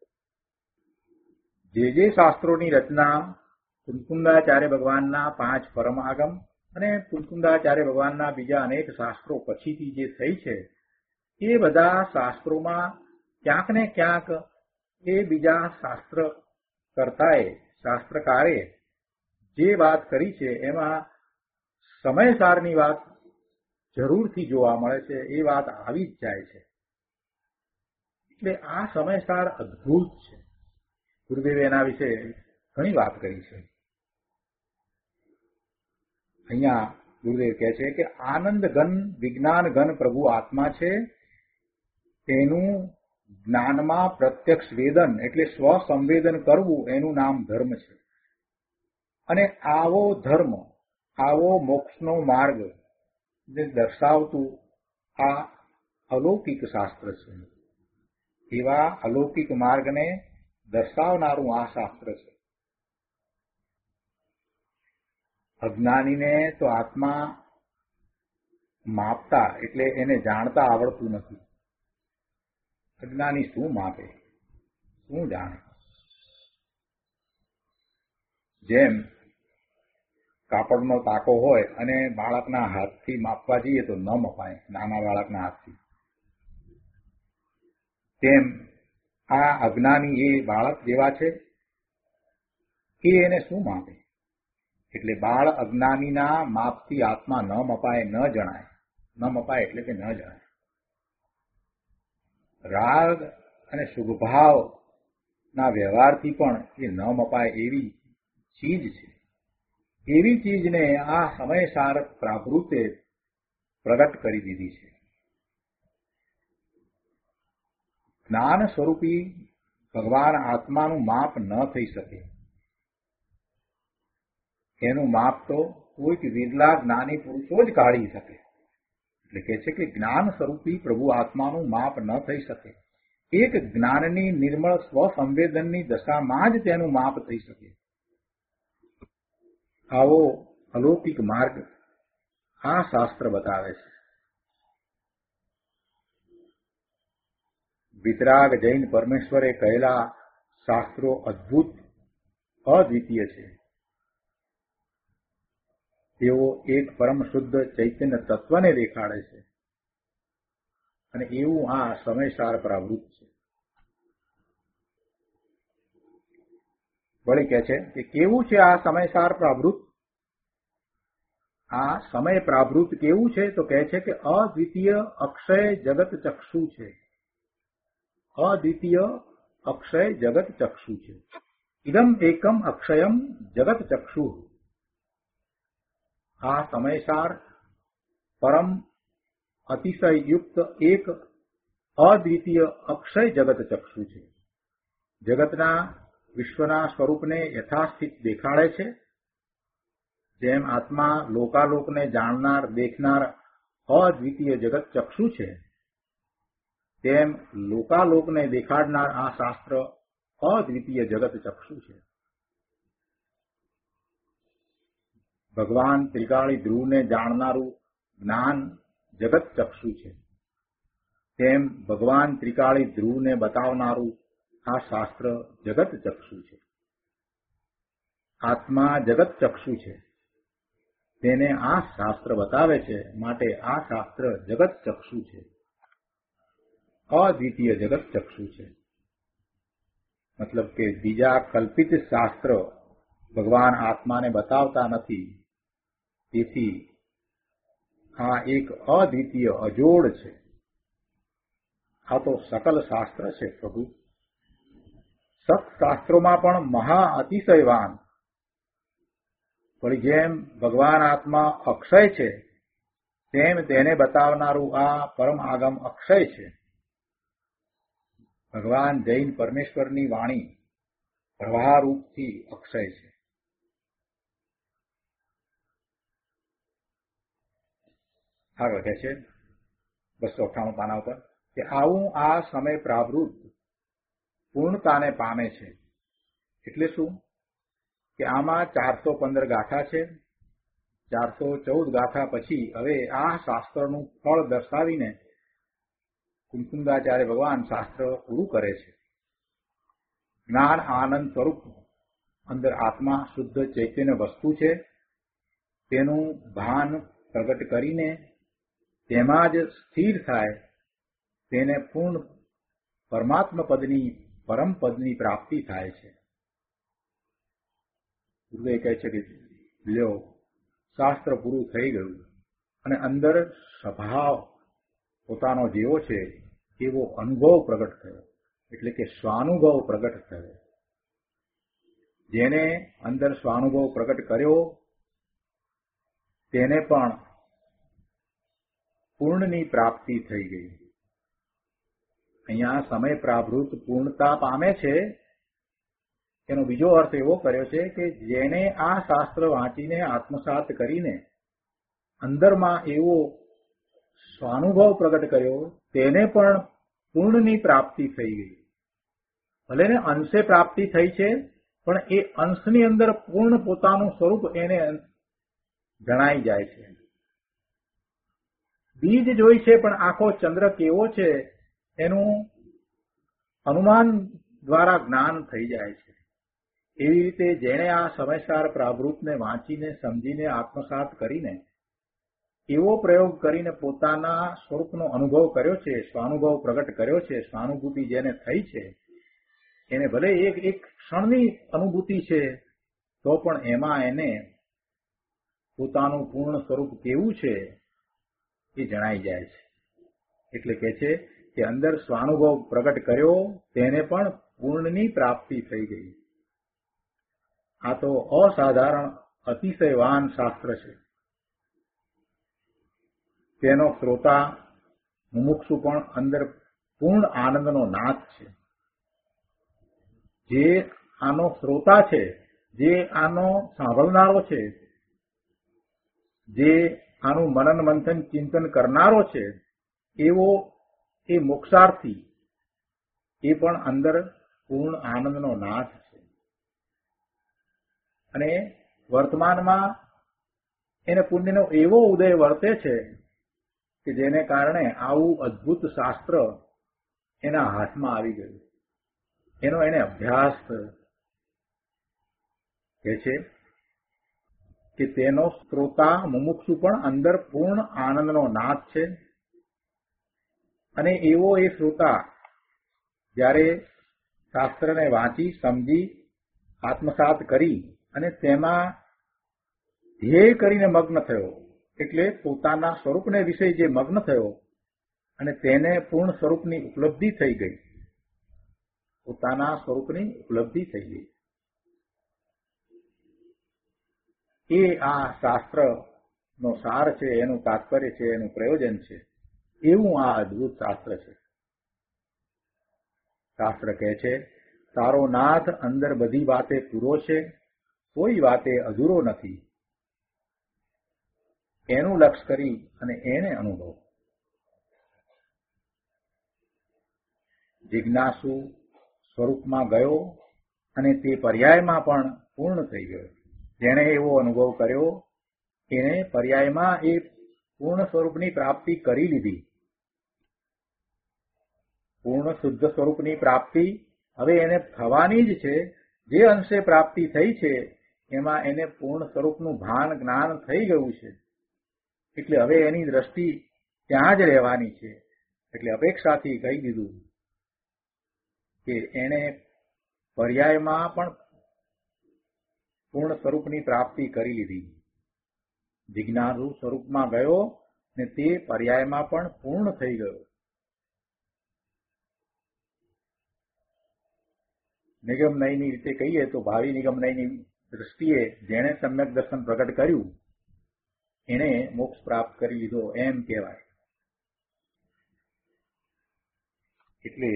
[SPEAKER 2] છે. જે શાસ્ત્રોની રચના કુંકુંદાચાર્ય ભગવાનના પાંચ પરમ આગમ અને કુંકુંદાચાર્ય ભગવાનના બીજા અનેક શાસ્ત્રો પછીથી જે થઈ છે એ બધા શાસ્ત્રોમાં ક્યાંક ને ક્યાંક એ બીજા શાસ્ત્ર કરતાએ શાસ્ત્રકારે જે વાત કરી છે એમાં સમયસારની વાત જરૂરથી જોવા મળે છે. એ વાત આવી જ જાય છે. એટલે આ સમયસાર અદ્ભુત છે. ગુરુદેવે એના વિશે ઘણી વાત કરી છે. અહીંયા ગુરુદેવ કહે છે કે આનંદ ઘન વિજ્ઞાન ઘન પ્રભુ આત્મા છે, તેનું જ્ઞાનમાં પ્રત્યક્ષ વેદન એટલે સ્વસંવેદન કરવું એનું નામ ધર્મ છે. અને આવો ધર્મ, આવો મોક્ષનો માર્ગ જે દર્શાવતું આ અલૌકિક શાસ્ત્ર છે. એવા અલૌકિક માર્ગને દર્શાવનારું આ શાસ્ત્ર છે. અજ્ઞાનીને તો આત્મા માપતા એટલે એને જાણતા આવડતું નથી. અજ્ઞાની શું માપે, શું જાણે? જેમ કાપડનો તાકો હોય અને બાળકના હાથથી માપવા જઈએ તો ન મપાય, નાના બાળકના હાથથી. તેમ આ અજ્ઞાની એ બાળક જેવા છે કે એને શું માપે? એટલે બાળ અજ્ઞાનીના માપથી આત્મા ન મપાય, ન જણાય. ન મપાય એટલે કે ન જણાય. રાગ અને શુભભાવના વ્યવહારથી પણ એ ન મપાય એવી ચીજ છે. એવી ચીજને આ સમયસાર પ્રાભૃતે પ્રગટ કરી દીધી છે. જ્ઞાન સ્વરૂપી ભગવાન આત્માનું માપ ન થઈ શકે. એનું માપ તો કોઈક વિરલા જ્ઞાની પુરુષો જ કાઢી શકે. એટલે કે છે કે જ્ઞાન સ્વરૂપી પ્રભુ આત્માનું માપ ન થઈ શકે. એક જ્ઞાનની નિર્મળ સ્વસંવેદનની દશામાં જ તેનું માપ થઈ શકે. આવો અલૌકિક માર્ગ આ શાસ્ત્ર બતાવે છે. વિતરાગ જૈન પરમેશ્વરે કહેલા શાસ્ત્રો અદ્ભુત, અદ્વિતીય છે. તેઓ એક પરમ શુદ્ધ ચૈતન્ય તત્વને દેખાડે છે અને એવું આ સમયસાર પ્રાવૃત્ત છે. વળી કહે છે કે કેવું છે આ સમયસાર પ્રાવૃત્ત? આ સમય પ્રાવૃત્ત કેવું છે તો કહે છે કે અદ્વિતીય અક્ષય જગત ચક્ષુ છે. અદ્વિતીય અક્ષય જગત ચક્ષુ છે. ઇદમ એકમ અક્ષયમ જગત ચક્ષુ. આ સમયસાર પરમ અતિશય યુક્ત એક અદ્વિતીય અક્ષય જગત ચક્ષુ છે. જગતના વિશ્વના સ્વરૂપને યથાસ્થિત દેખાડે છે. જેમ આત્મા લોકાલોકને જાણનાર દેખનાર અદ્વિતીય જગત ચક્ષુ છે, તેમ લોકાલોકને દેખાડનાર આ શાસ્ત્ર અદ્વિતીય જગત ચક્ષુ છે. ભગવાન ત્રિકાળી ધ્રુવને જાણનારું જ્ઞાન જગત ચક્ષુ છે, તેમ ભગવાન ત્રિકાળી ધ્રુવને બતાવનારું આ શાસ્ત્ર જગત ચક્ષુ છે. આત્મા જગત ચક્ષુ છે, તેને આ શાસ્ત્ર બતાવે છે, માટે આ શાસ્ત્ર જગત ચક્ષુ છે, અદ્વિતીય જગત ચક્ષુ છે. મતલબ કે બીજા કલ્પિત શાસ્ત્ર ભગવાન આત્માને બતાવતા નથી. તેથી આ એક અદ્વિતીય અજોડ છે. આ તો સકલ શાસ્ત્ર છે પ્રભુ. સત્શાસ્ત્રોમાં પણ મહા અતિશયવાન. વળી જેમ ભગવાન આત્મા અક્ષય છે, તેમ તેને બતાવનારું આ પરમ આગમ અક્ષય છે. ભગવાન જૈન પરમેશ્વરની વાણી પ્રવાહરૂપથી અક્ષય છે. આગળ કહે છે 298 પાના ઉપર કે આવું આ સમય પ્રાવૃત્ત પૂર્ણતાને પામે છે. એટલે શું? કે આમાં 415 ગાથા છે. 414 ગાથા પછી હવે આ શાસ્ત્રનું ફળ દર્શાવીને કુમકુંદાચાર્ય ભગવાન શાસ્ત્ર પૂરું કરે છે. જ્ઞાન આનંદ સ્વરૂપ અંદર આત્મા શુદ્ધ ચૈતન્ય વસ્તુ છે, તેનું ભાન પ્રગટ કરીને તેમાં જ સ્થિર થાય, તેને પૂર્ણ પરમાત્મા પદની પરમ પદની પ્રાપ્તિ થાય છે. ગુરુદેવ કહે છે કે લ્યો, શાસ્ત્ર પૂરું થઈ ગયું અને અંદર સ્વભાવ પોતાનો જેવો છે એવો અનુભવ પ્રગટ થયો, એટલે કે સ્વાનુભવ પ્રગટ થયો. જેને અંદર સ્વાનુભવ પ્રગટ કર્યો તેને પણ પૂર્ણની પ્રાપ્તિ થઈ ગઈ. અહીંયા સમય પ્રાભૃત પૂર્ણતા પામે છે એનો બીજો અર્થ એવો કર્યો છે કે જેને આ શાસ્ત્ર વાંચીને આત્મસાત કરીને અંદરમાં એવો સ્વાનુભવ પ્રગટ કર્યો તેને પણ પૂર્ણની પ્રાપ્તિ થઈ ગઈ. ભલે ને અંશે પ્રાપ્તિ થઈ છે, પણ એ અંશની અંદર પૂર્ણ પોતાનું સ્વરૂપ એને જણાઈ જાય છે. બીજ જોઈ છે પણ આખો ચંદ્ર કેવો છે એનું અનુમાન દ્વારા જ્ઞાન થઈ જાય છે. એવી રીતે જેણે આ સમયસાર પ્રાવૃત્તને વાંચીને સમજીને આત્મસાત કરીને એવો પ્રયોગ કરીને પોતાના સ્વરૂપનો અનુભવ કર્યો છે, સ્વાનુભવ પ્રગટ કર્યો છે, સ્વાનુભૂતિ જેને થઈ છે એને ભલે એક ક્ષણની અનુભૂતિ છે તો પણ એમાં એને પોતાનું પૂર્ણ સ્વરૂપ કેવું છે એ જણાઈ જાય છે. એટલે કે છે કે અંદર સ્વાનુભવ પ્રગટ કર્યો તેને પણ પૂર્ણની પ્રાપ્તિ થઈ ગઈ. આ તો અસાધારણ અતિશયવાન શાસ્ત્ર છે. તેનો શ્રોતા મુમુક્ષુ પણ અંદર પૂર્ણ આનંદનો નાદ છે. જે આનો શ્રોતા છે, જે આનો સાંભળનારો છે, જે આનું મનન મંથન ચિંતન કરનારો છે, એવો એ મોક્ષાર્થી એ પણ અંદર પૂર્ણ આનંદનો નાદ છે. અને વર્તમાનમાં એને પુણ્યનો એવો ઉદય વર્તે છે કે જેને કારણે આવું અદ્ભુત શાસ્ત્ર એના હાથમાં આવી ગયું. એનો એને અભ્યાસ થયો. કહે છે કે તેનો શ્રોતા મુમુક્ષુ પણ અંદર પૂર્ણ આનંદનો નાદ છે. અને એવો એ શ્રોતા જ્યારે શાસ્ત્રને વાંચી સમજી આત્મસાત કરી અને તેમાં ધ્યેય કરીને મગ્ન થયો, એટલે પોતાના સ્વરૂપને વિશે જે મગ્ન થયો અને તેને પૂર્ણ સ્વરૂપની ઉપલબ્ધિ થઈ ગઈ, પોતાના સ્વરૂપની ઉપલબ્ધિ થઈ ગઈ. એ આ શાસ્ત્રનો સાર છે, એનું તાત્પર્ય છે, એનું પ્રયોજન છે. એવું આ અદ્ભુત શાસ્ત્ર છે. શાસ્ત્ર કહે છે તારો નાથ અંદર બધી વાતે પૂરો છે, કોઈ વાતે અધૂરો નથી. એનું લક્ષ્ય કરી અને એને અનુભવ. જિજ્ઞાસુ સ્વરૂપમાં ગયો અને તે પર્યાયમાં પણ પૂર્ણ થઈ ગયો. જેણે એવો અનુભવ કર્યો એને પર્યાયમાં એ પૂર્ણ સ્વરૂપની પ્રાપ્તિ કરી લીધી. પૂર્ણ શુદ્ધ સ્વરૂપની પ્રાપ્તિ હવે એને થવાની જ છે. જે અંશે પ્રાપ્તિ થઈ છે એમાં એને પૂર્ણ સ્વરૂપનું ભાન જ્ઞાન થઈ ગયું છે. એટલે હવે એની દ્રષ્ટિ ત્યાં જ રહેવાની છે. એટલે અપેક્ષાથી કહી દીધું કે એને પર્યાયમાં પણ પૂર્ણ સ્વરૂપની પ્રાપ્તિ કરી લીધી. જિજ્ઞાસુ સ્વરૂપમાં ગયો ને તે પર્યાયમાં પણ પૂર્ણ થઈ ગયો. નિગમનયની રીતે કહીએ તો ભાવિ નિગમનયની દ્રષ્ટિએ જેણે સમ્યક દર્શન પ્રગટ કર્યું એને મોક્ષ પ્રાપ્ત કરી લીધો એમ કહેવાય. એટલે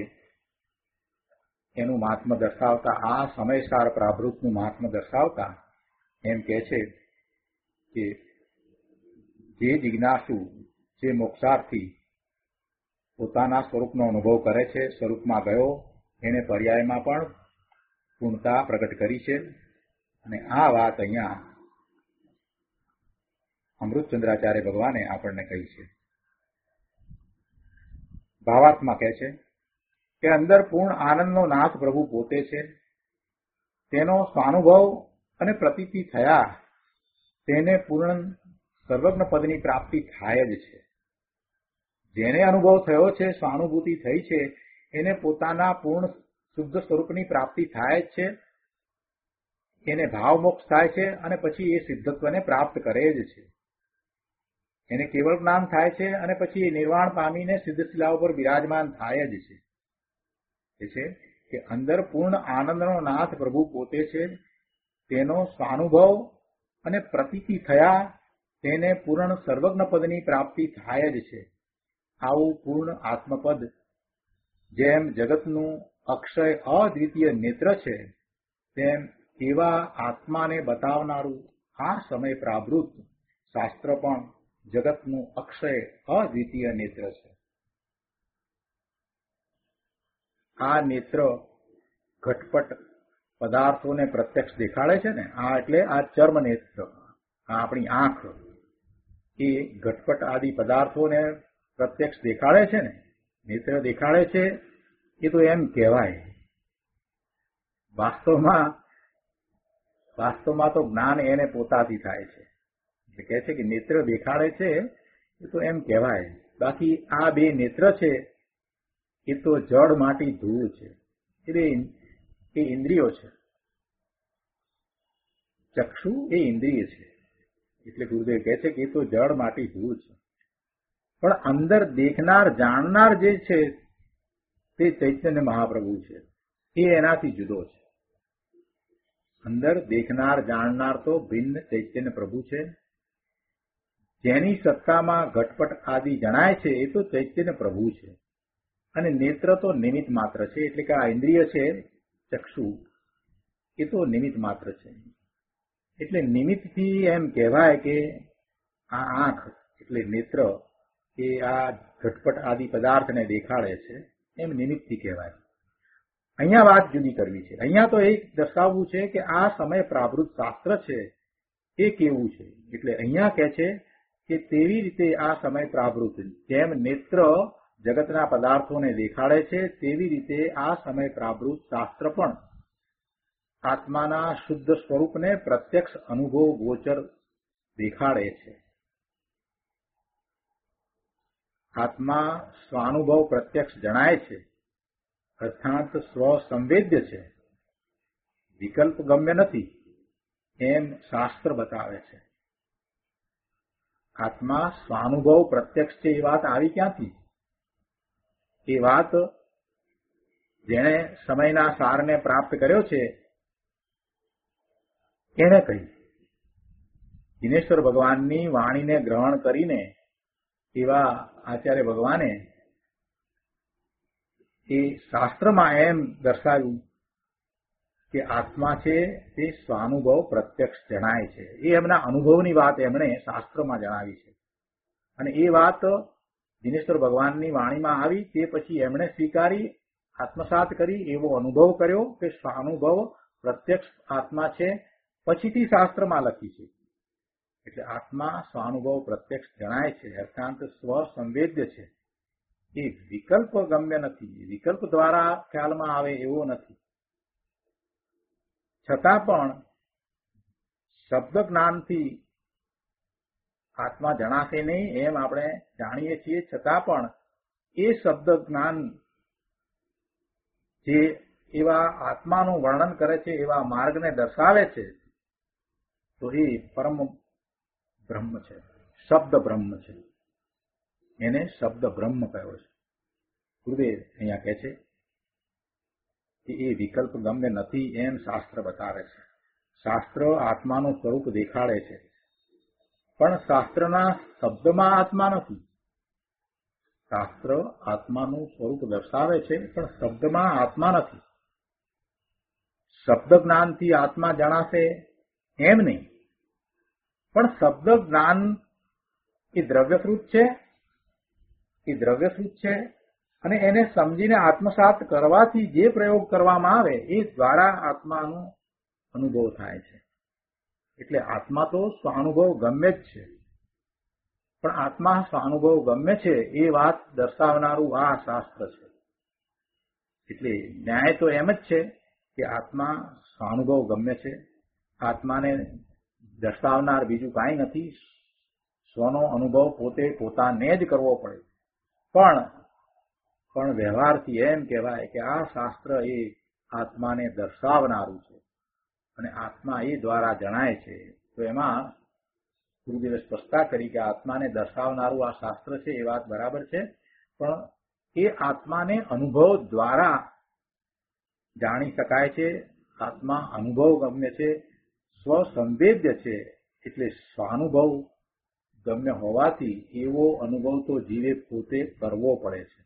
[SPEAKER 2] એનું મહાત્મ્ય દર્શાવતા આ સમયસાર પ્રાભૃતનું મહાત્મ્ય દર્શાવતા એમ કહે છે કે જે જિજ્ઞાસુ, જે મોક્ષાર્થી પોતાના સ્વરૂપનો અનુભવ કરે છે, સ્વરૂપમાં ગયો, એને પર્યાયમાં પણ પૂર્ણતા પ્રગટ કરી છે. અને આ વાત અહીંયા અમૃતચંદ્રાચાર્ય ભગવાને આપણને કહી છે. ભાવાર્થમાં કહે છે કે અંદર પૂર્ણ આનંદનો નાથ પ્રભુ પોતે છે. તેનો સ્વાનુભવ અને પ્રતીતિ થયા તેને પૂર્ણ સર્વજ્ઞ પદની પ્રાપ્તિ થાય જ છે. જેને અનુભવ થયો છે, સ્વાનુભૂતિ થઈ છે, એને પોતાના પૂર્ણ શુદ્ધ સ્વરૂપની પ્રાપ્તિ થાય જ છે. એને ભાવ મોક્ષ થાય છે અને પછી એ સિદ્ધત્વને પ્રાપ્ત કરે જ છે. એને કેવળ જ્ઞાન થાય છે અને પછી એ નિર્વાણ પામીને સિદ્ધ શિલા ઉપર બિરાજમાન થાય જ છે. એ છે કે અંદર પૂર્ણ આનંદનો નાથ પ્રભુ પોતે છે. તેનો સ્વાનુભવ અને પ્રતીતિ થયા તેને પૂર્ણ સર્વજ્ઞ પદની પ્રાપ્તિ થાય જ છે. આવું પૂર્ણ આત્મપદ જેમ જગતનું અક્ષય અદ્વિતીય નેત્ર છે, તેમ એવા આત્માને બતાવનારું આ સમય પ્રાભૃત શાસ્ત્ર પણ જગતનું અક્ષય અદ્વિતીય નેત્ર છે. આ નેત્ર ઘટપટ પદાર્થોને પ્રત્યક્ષ દેખાડે છે ને, આ એટલે આ ચર્મ નેત્ર, આ આપણી આંખ, એ ઘટપટ આદિ પદાર્થોને પ્રત્યક્ષ દેખાડે છે ને, નેત્ર દેખાડે છે. એ તો એમ કહેવાય. વાસ્તવમાં તો જ્ઞાન એને પોતાથી થાય છે. એટલે કહે છે કે નેત્ર દેખાડે છે, એ તો એમ કહેવાય. બાકી આ બે નેત્ર છે એ તો જળ માટી ધૂળ છે. એ ઇન્દ્રિયો છે. ચક્ષુ એ ઇન્દ્રિય છે. એટલે ગુરુદેવ કહે છે કે એ તો જળ માટી ધૂળ છે. પણ અંદર દેખનાર જાણનાર જે છે તે ચૈતન્ય મહાપ્રભુ છે. એ એનાથી જુદો છે. અંદર દેખનાર જાણનાર તો ભિન્ન ચૈતન્ય પ્રભુ છે. જેની સત્તામાં ઘટપટ આદિ જણાય છે એ તો ચૈતન્ય પ્રભુ છે. અને નેત્ર તો નિમિત્ત માત્ર છે. એટલે કે આ ઇન્દ્રિય છે ચક્ષુ, એ તો નિમિત્ત માત્ર છે. એટલે નિમિત્તથી એમ કહેવાય કે આ આંખ એટલે નેત્ર એ આ ઘટપટ આદિ પદાર્થને દેખાડે છે, એમ નિમિત્તથી કહેવાય. અહીંયા વાત જુદી કરવી છે. અહીંયા તો એ દર્શાવવું છે કે આ સમય પ્રાભૃત શાસ્ત્ર છે એ કેવું છે. એટલે અહીંયા કહે છે કે તેવી રીતે આ સમય પ્રાભૃત, જેમ નેત્ર જગતના પદાર્થોને દેખાડે છે, તેવી રીતે આ સમય પ્રાભૃત શાસ્ત્ર પણ આત્માના શુદ્ધ સ્વરૂપને પ્રત્યક્ષ અનુભવ ગોચર દેખાડે છે. આત્મા સ્વાનુભવ પ્રત્યક્ષ જણાય છે, અર્થાત સ્વસંવેદ્ય છે, વિકલ્પ ગમ્ય નથી, એમ શાસ્ત્ર બતાવે છે. આત્મા સ્વાનુભવ પ્રત્યક્ષ છે એ વાત આવી ક્યાંથી? એ વાત જેણે સમયના સારને પ્રાપ્ત કર્યો છે એને કહી. દિનેશ્વર ભગવાનની વાણીને ગ્રહણ કરીને એવા આચાર્ય ભગવાને એ શાસ્ત્રમાં એમ દર્શાવ્યું કે આત્મા છે તે સ્વાનુભવ પ્રત્યક્ષ જણાય છે. એ એમના અનુભવની વાત એમણે શાસ્ત્રમાં જણાવી છે. અને એ વાત દિનેશ્વર ભગવાનની વાણીમાં આવી તે પછી એમણે સ્વીકારી, આત્મસાત કરી, એવો અનુભવ કર્યો કે સ્વાનુભવ પ્રત્યક્ષ આત્મા છે. પછીથી શાસ્ત્રમાં લખી છે. એટલે આત્મા સ્વાનુભવ પ્રત્યક્ષ જણાય છે, અર્થાત સ્વસંવેદ્ય છે. એ વિકલ્પ ગમ્ય નથી, વિકલ્પ દ્વારા ખ્યાલમાં આવે એવો નથી. છતાં પણ શબ્દ જ્ઞાનથી આત્મા જણાશે નહીં એમ આપણે જાણીએ છીએ. છતાં પણ એ શબ્દ જ્ઞાન જે એવા આત્માનું વર્ણન કરે છે, એવા માર્ગને દર્શાવે છે, તો એ પરમ બ્રહ્મ છે, શબ્દ બ્રહ્મ છે. એને શબ્દ બ્રહ્મ કહ્યો છે. ગુરુદેવ અહીંયા કહે છે કે એ વિકલ્પ ગમ્ય નથી એમ શાસ્ત્ર બતાવે છે. શાસ્ત્ર આત્માનું સ્વરૂપ દેખાડે છે, પણ શાસ્ત્રના શબ્દમાં આત્મા નથી. શાસ્ત્ર આત્માનું સ્વરૂપ દર્શાવે છે, પણ શબ્દમાં આત્મા નથી. શબ્દ જ્ઞાનથી આત્મા જણાશે એમ નહીં, પણ શબ્દ જ્ઞાન એ દ્રવ્યશ્રુત છે, અને એને સમજીને આત્મસાત કરવાથી જે પ્રયોગ કરવામાં આવે એ દ્વારા આત્માનો અનુભવ થાય છે. એટલે આત્મા તો સ્વાનુભવ ગમે જ છે, પણ આત્મા સ્વાનુભવ ગમે છે એ વાત દર્શાવનારું આ શાસ્ત્ર છે. એટલે ન્યાય તો એમ જ છે કે આત્મા સ્વાનુભવ ગમે છે, આત્માને દર્શાવનાર બીજું કાંઈ નથી. સ્વનો અનુભવ પોતે પોતાને જ કરવો પડે. પણ વ્યવહારથી એમ કહેવાય કે આ શાસ્ત્ર એ આત્માને દર્શાવનારું છે અને આત્મા એ દ્વારા જણાય છે. તો એમાં ગુરુદેવે સ્પષ્ટતા કરી કે આત્માને દર્શાવનારું આ શાસ્ત્ર છે એ વાત બરાબર છે, પણ એ આત્માને અનુભવ દ્વારા જાણી શકાય છે. આત્મા અનુભવ ગમ્ય છે, સ્વસંવેદ્ય છે, એટલે સ્વાનુભવ ગમ્ય હોવાથી એવો અનુભવ તો જીવે પોતે કરવો પડે છે.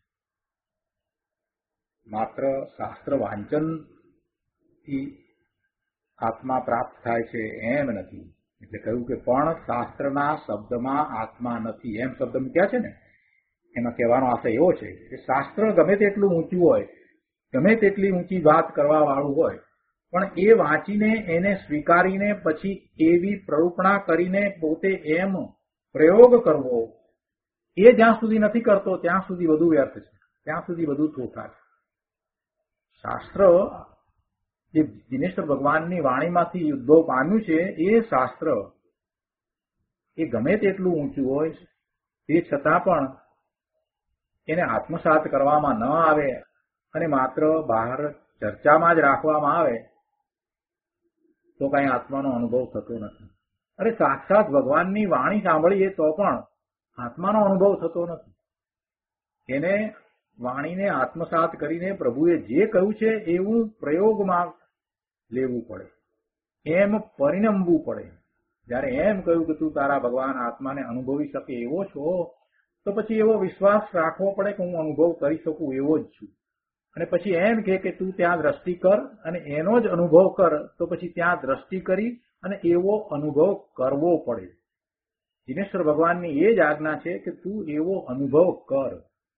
[SPEAKER 2] માત્ર શાસ્ત્ર વાંચનથી આત્મા પ્રાપ્ત થાય છે એમ નથી. એટલે કહ્યું કે પણ શાસ્ત્રના શબ્દમાં આત્મા નથી, એમ શબ્દ મૂક્યા છે ને, એમાં કહેવાનો આશય એવો છે કે શાસ્ત્ર ગમે તેટલું ઊંચું હોય, ગમે તેટલી ઊંચી વાત કરવા વાળું હોય, પણ એ વાંચીને એને સ્વીકારીને પછી એવી પ્રરૂપણા કરીને પોતે એમ પ્રયોગ કરવો, એ જ્યાં સુધી નથી કરતો ત્યાં સુધી બધું વ્યર્થ છે, ત્યાં સુધી બધું થોથા છે. શાસ્ત્ર જે દિનેશ્વર ભગવાનની વાણીમાંથી ઉદ્ભવ પામ્યું છે, એ શાસ્ત્ર એ ગમે તેટલું ઊંચું હોય તે છતાં પણ એને આત્મસાત કરવામાં ન આવે અને માત્ર બહાર ચર્ચામાં જ રાખવામાં આવે તો કઈ આત્માનો અનુભવ થતો નથી. અરે સાક્ષાત ભગવાનની વાણી સાંભળીએ તો પણ આત્માનો અનુભવ થતો નથી. એને વાણીને આત્મસાત કરીને પ્રભુએ જે કહ્યું છે એવું પ્રયોગમાં લેવું પડે, એમ પરિણમવું પડે. જયારે એમ કહ્યું કે તું તારા ભગવાન આત્માને અનુભવી શકે એવો છો, તો પછી એવો વિશ્વાસ રાખવો પડે કે હું અનુભવ કરી શકું એવો જ છું. અને પછી એમ કે તું ત્યાં દ્રષ્ટિ કર અને એનો જ અનુભવ કર, તો પછી ત્યાં દ્રષ્ટિ કરી અને એવો અનુભવ કરવો પડે. દિનેશ્વર ભગવાનની એ જ આજ્ઞા છે કે તું એવો અનુભવ કર.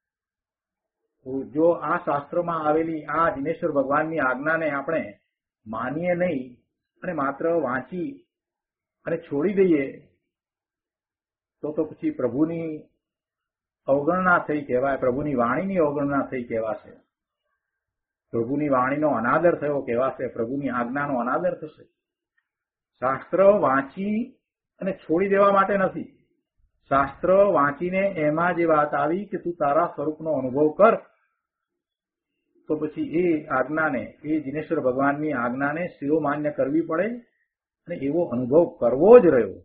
[SPEAKER 2] જો આ શાસ્ત્રમાં આવેલી આ દિનેશ્વર ભગવાનની આજ્ઞાને આપણે માનીએ નહીં અને માત્ર વાંચી અને છોડી દઈએ તો પછી પ્રભુની અવગણના થઈ કહેવાય, પ્રભુની વાણીની અવગણના થઈ કહેવાશે, પ્રભુની વાણીનો અનાદર થયો કહેવાશે, પ્રભુની આજ્ઞાનો અનાદર થશે. શાસ્ત્ર વાંચી અને છોડી દેવા માટે નથી. શાસ્ત્ર વાંચીને એમાં જે વાત આવી કે તું તારા સ્વરૂપનો અનુભવ કર, તો પછી એ આજ્ઞાને, એ દિનેશ્વર ભગવાનની આજ્ઞાને શિરોમાન્ય કરવી પડે અને એવો અનુભવ કરવો જ રહ્યો.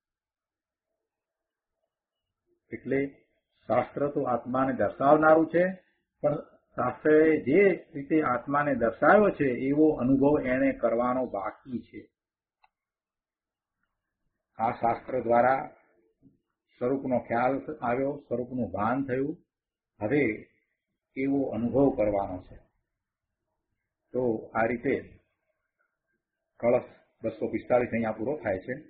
[SPEAKER 2] એટલે શાસ્ત્ર તો આત્માને દર્શાવનારું છે, પણ શાસ્ત્રએ જે રીતે આત્માને દર્શાવ્યો છે એવો અનુભવ એને કરવાનો બાકી છે. આ શાસ્ત્ર દ્વારા સ્વરૂપનો ખ્યાલ આવ્યો, સ્વરૂપનું ભાન થયું, હવે એવો અનુભવ કરવાનો છે. તો આ રીતે કળશ 245 અહીંયા પૂરો થાય છે.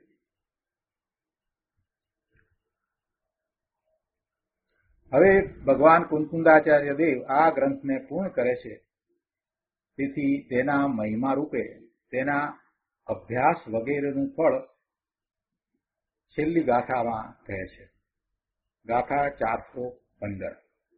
[SPEAKER 2] હવે ભગવાન કુંકુંદાચાર્ય દેવ આ ગ્રંથને પૂર્ણ કરે છે. તેથી તેના મહિમા રૂપે તેના અભ્યાસ વગેરેનું ફળ છેલ્લી ગાથામાં કહે છે. ગાથા 415.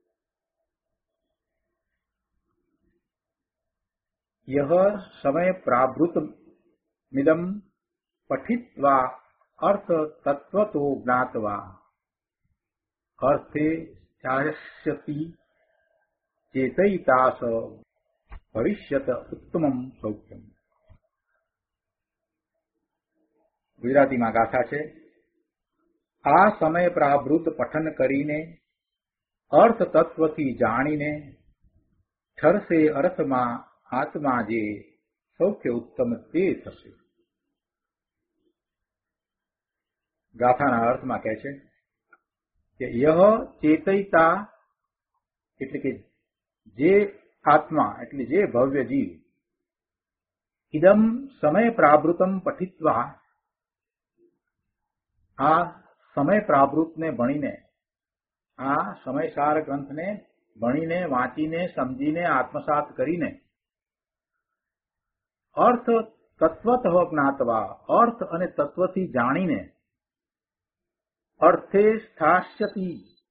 [SPEAKER 2] यह समय प्राभृत मिदम पठित्वा अर्थ तत्वतो ज्ञात्वा अर्थे चास्यति चेतयितास भविष्यत उत्तमम सौख्यम. ગુજરાતીમાં ગાથા છે. આ સમય પ્રાભૃત પઠન કરીને અર્થ તત્વથી જાણીને ઠરશે અર્થમાં આત્મા જે સૌખ્ય ઉત્તમ તે થશે. ગાથાના અર્થમાં કહે છે કે યહ ચેતયિતા એટલે કે જે આત્મા એટલે જે ભવ્ય જીવ, ઇદમ સમય પ્રાભૃતમ પઠિત્વા આ સમય પ્રાભૃતને ભણીને, આ સમયસાર ગ્રંથને ભણીને, વાંચીને, સમજીને, આત્મસાત કરીને અર્થ તત્વતઃ જ્ઞાત્વા અર્થ અને તત્વથી જાણીને અર્થે સ્થાસ્યતિ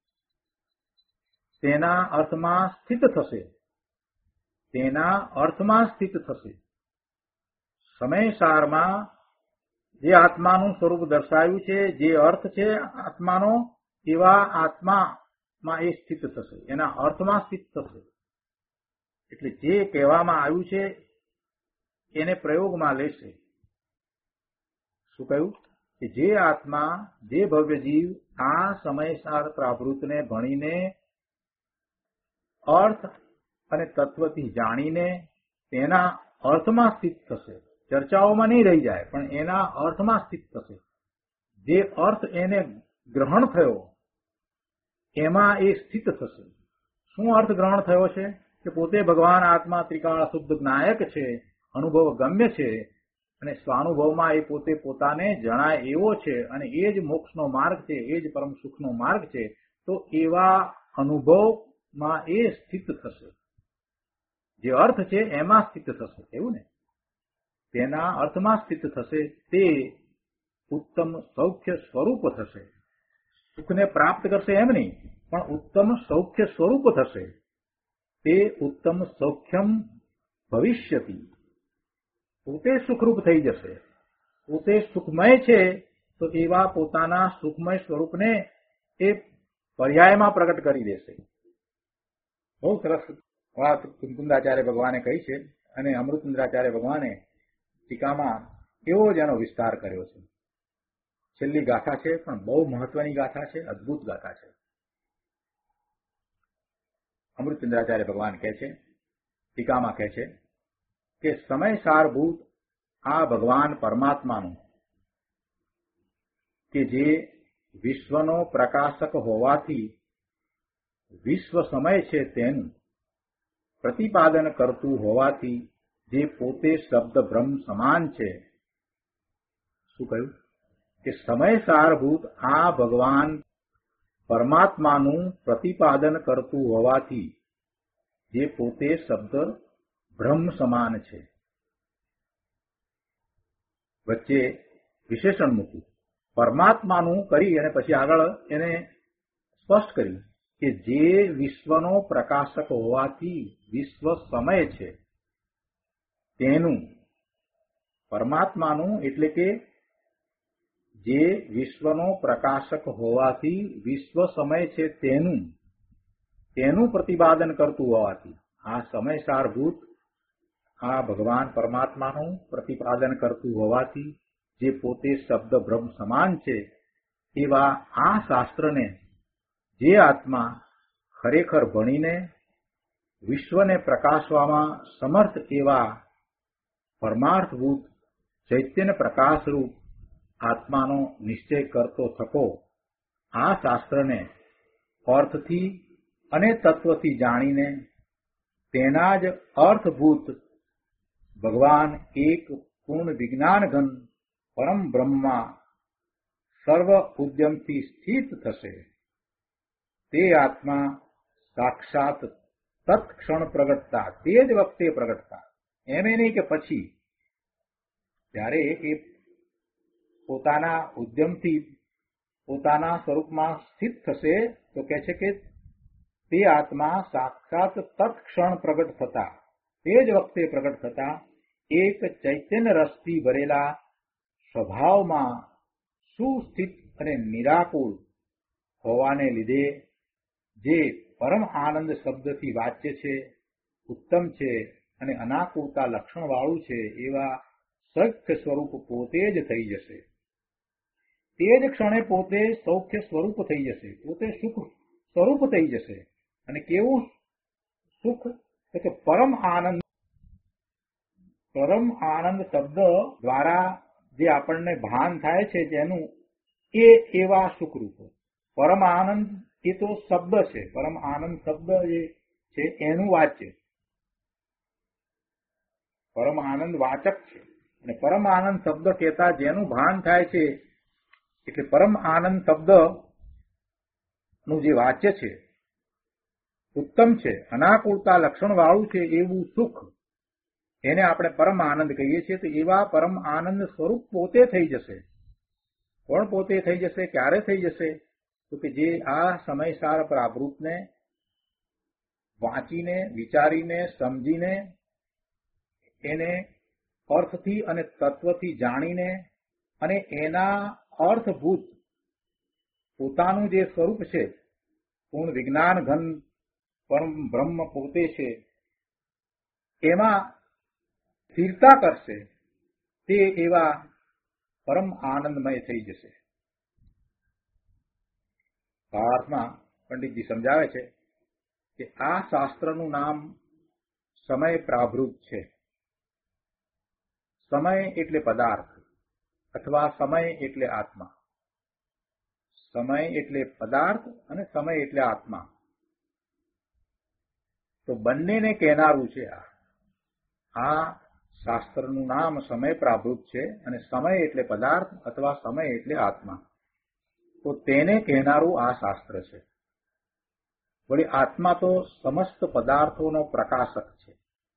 [SPEAKER 2] તેના અર્થમાં સ્થિત થશે, તેના અર્થમાં સ્થિત થશે. સમયસારમાં જે આત્માનું સ્વરૂપ દર્શાવ્યું છે, જે અર્થ છે આત્માનો, એવા આત્મામાં એ સ્થિત થશે, એના અર્થમાં સ્થિત થશે. એટલે જે કહેવામાં આવ્યું છે એને પ્રયોગમાં લેશે. શું કહ્યું? કે જે આત્મા, જે ભવ્ય જીવ આ સમયસાર પ્રાભૃતને ભણીને અર્થ અને તત્વથી જાણીને તેના અર્થમાં સ્થિત થશે, ચર્ચાઓમાં નહીં રહી જાય પણ એના અર્થમાં સ્થિત થશે. જે અર્થ એને ગ્રહણ થયો એમાં એ સ્થિત થશે. શું અર્થ ગ્રહણ થયો છે? કે પોતે ભગવાન આત્મા ત્રિકાળ શુદ્ધ જ્ઞાયક છે, અનુભવ ગમ્ય છે અને સ્વાનુભવમાં એ પોતે પોતાને જણાય એવો છે અને એ જ મોક્ષનો માર્ગ છે, એ જ પરમ સુખનો માર્ગ છે. તો એવા અનુભવમાં એ સ્થિત થશે. જે અર્થ છે એમાં સ્થિત થશે, એવું ને? તેના અર્થમાં સ્થિત થશે. તે ઉત્તમ સૌખ્ય સ્વરૂપ થશે. સુખને પ્રાપ્ત કરશે એમ નહીં, પણ ઉત્તમ સૌખ્ય સ્વરૂપ થશે. તે ઉત્તમ સૌખ્યમ ભવિષ્યતિ. પોતે સુખરૂપ થઈ જશે. પોતે સુખમય છે તો એવા પોતાના સુખમય સ્વરૂપને એ પર્યાયમાં પ્રગટ કરી દેશે. બહુ સરસ વાત કુંકુંદાચાર્ય ભગવાને કહી છે અને અમૃતેન્દ્રાચાર્ય ભગવાને ટીકામાં એવો જ એનો વિસ્તાર કર્યો છે. છેલ્લી ગાથા છે પણ બહુ મહત્વની ગાથા છે, અદભુત ગાથા છે. અમૃતેન્દ્રાચાર્ય ભગવાન કહે છે, ટીકામાં કહે છે કે સમય સારભૂત આ ભગવાન પરમાત્માનું, કે જે વિશ્વનો પ્રકાશક હોવાથી વિશ્વ સમય છે તેનું પ્રતિપાદન કરતું હોવાથી જે પોતે શબ્દ બ્રહ્મ સમાન છે. શું કહ્યું? કે સમય સારભૂત આ ભગવાન પરમાત્માનું પ્રતિપાદન કરતું હોવાથી જે પોતે શબ્દ બ્રહ્મ સમાન છે. વચ્ચે વિશેષણ મૂક્યું, પરમાત્માનું કરી અને પછી આગળ એને સ્પષ્ટ કર્યું કે જે વિશ્વનો પ્રકાશક હોવાથી વિશ્વ સમય છે તેનું, પરમાત્માનું એટલે કે જે વિશ્વનો પ્રકાશક હોવાથી વિશ્વ સમય છે તેનું પ્રતિપાદન કરતું હોવાથી, આ સમય સારભૂત આ ભગવાન પરમાત્માનું પ્રતિપાદન કરતું હોવાથી જે પોતે શબ્દ બ્રહ્મ સમાન છે એવા આ શાસ્ત્રને જે આત્મા ખરેખર ભણીને વિશ્વને પ્રકાશવામાં સમર્થ એવા પરમાર્થભૂત ચૈતન્ય પ્રકાશરૂપ આત્માનો નિશ્ચય કરતો થકો, આ શાસ્ત્રને અર્થથી અને તત્વથી જાણીને તેના જ અર્થભૂત ભગવાન એક પૂર્ણ વિજ્ઞાન ઘન પરમ બ્રહ્મમાં સર્વ ઉદ્યમથી સ્થિત થશે. તે આત્મા સાક્ષાત તત્ક્ષણ પ્રગટતા, તે જ વખતે પ્રગટતા, એમ નહીં કે પછી. ત્યારે એ પોતાના ઉદ્યમથી પોતાના સ્વરૂપમાં સ્થિત થશે તો કહે છે કે તે આત્મા સાક્ષાત તત્ક્ષણ પ્રગટ થતા, તે જ વખતે પ્રગટ થતા એક ચૈતન્ય રસથી ભરેલા સ્વભાવમાં સુસ્થિત અને નિરાકુળ હોવાને લીધે જે પરમ આનંદ શબ્દથી વાચ્ય છે, ઉત્તમ છે અને અનાકુળતા લક્ષણવાળું છે એવા સૌખ્ય સ્વરૂપ પોતે જ થઈ જશે. તે જ ક્ષણે પોતે સૌખ્ય સ્વરૂપ થઈ જશે, પોતે સુખ સ્વરૂપ થઈ જશે. અને કેવું સુખ? કે પરમ આનંદ. પરમ આનંદ શબ્દ દ્વારા જે આપણને ભાન થાય છે જેનું, એ એવા સુખરૂપ. પરમ આનંદ એ તો શબ્દ છે, પરમ આનંદ શબ્દ જે છે એનું વાચ્ય, પરમ આનંદ વાચક છે. અને પરમ આનંદ શબ્દ કહેતા જેનું ભાન થાય છે, એટલે પરમ આનંદ શબ્દ નું જે વાચ્ય છે, ઉત્તમ છે, અનાકુળતા લક્ષણ વાળું છે એવું સુખ, એને આપણે પરમ આનંદ કહીએ છીએ. તો એવા પરમ આનંદ સ્વરૂપ પોતે થઈ જશે. કોણ પોતે થઈ જશે? ક્યારે થઈ જશે? તો કે જે આ સમયસાર પ્રાભૃતને વાંચીને, વિચારીને, સમજીને, એને અર્થથી અને તત્વથી જાણીને અને એના અર્થભૂત પોતાનું જે સ્વરૂપ છે, પૂર્ણ વિજ્ઞાન ઘન પરમ બ્રહ્મ પોતે છે, એમાં સ્થિરતા કરશે, તે એવા પરમ આનંદમય થઈ જશે. ભાવાર્થમાં પંડિતજી સમજાવે છે કે આ શાસ્ત્રનું નામ સમય પ્રાભૃત છે. સમય એટલે પદાર્થ અથવા સમય એટલે આત્મા. સમય એટલે પદાર્થ અને સમય એટલે આત્મા. તો બંનેને કહેનારું છે. આ શાસ્ત્રનું નામ સમય પ્રાભૃત છે અને સમય એટલે પદાર્થ અથવા સમય એટલે આત્મા. તો તેને કહેનારું આ શાસ્ત્ર છે. વળી આત્મા તો સમસ્ત પદાર્થોનો પ્રકાશક છે.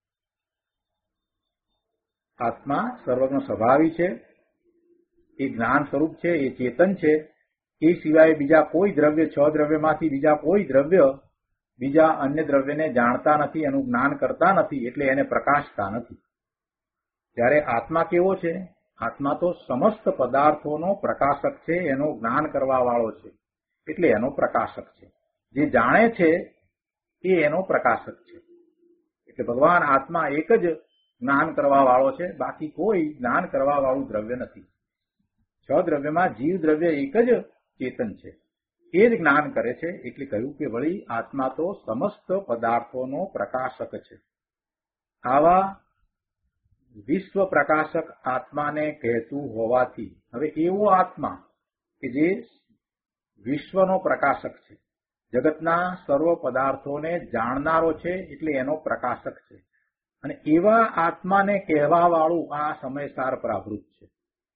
[SPEAKER 2] આત્મા સર્વજ્ઞ સ્વભાવી છે, એ જ્ઞાન સ્વરૂપ છે, એ ચેતન છે. એ સિવાય બીજા કોઈ દ્રવ્ય, 6 દ્રવ્યમાંથી બીજા કોઈ દ્રવ્ય બીજા અન્ય દ્રવ્યને જાણતા નથી, એનું જ્ઞાન કરતા નથી, એટલે એને પ્રકાશતા નથી. જ્યારે આત્મા કેવો છે? આત્મા તો સમસ્ત પદાર્થોનો પ્રકાશક છે, એનો જ્ઞાન કરવા વાળો છે, એટલે એનો પ્રકાશક છે. જે જાણે છે એ એનો પ્રકાશક છે. એટલે ભગવાન આત્મા એક જ જ્ઞાન કરવા વાળો છે, બાકી કોઈ જ્ઞાન કરવા વાળું દ્રવ્ય નથી. 6 દ્રવ્યમાં જીવ દ્રવ્ય એક જ ચેતન છે, એ જ જ્ઞાન કરે છે. એટલે કહ્યું કે વળી આત્મા તો સમસ્ત પદાર્થોનો પ્રકાશક છે. આવા વિશ્વ પ્રકાશક આત્માને કહેતું હોવાથી હવે એવો આત્મા કે જે વિશ્વનો પ્રકાશક છે, જગતના સર્વ પદાર્થોને જાણનારો છે, એટલે એનો પ્રકાશક છે. અને એવા આત્માને કહેવા વાળું આ સમયસાર પ્રાભૃત છે.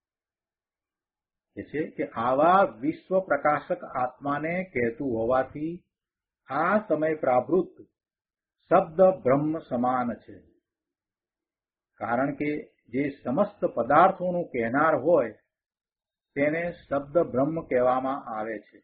[SPEAKER 2] છે કે આવા વિશ્વ પ્રકાશક આત્માને કહેતું હોવાથી આ સમય પ્રાભૃત શબ્દ બ્રહ્મ સમાન છે. કારણ કે જે સમસ્ત પદાર્થોનું કહેનાર હોય તેને શબ્દ બ્રહ્મ કહેવામાં આવે છે.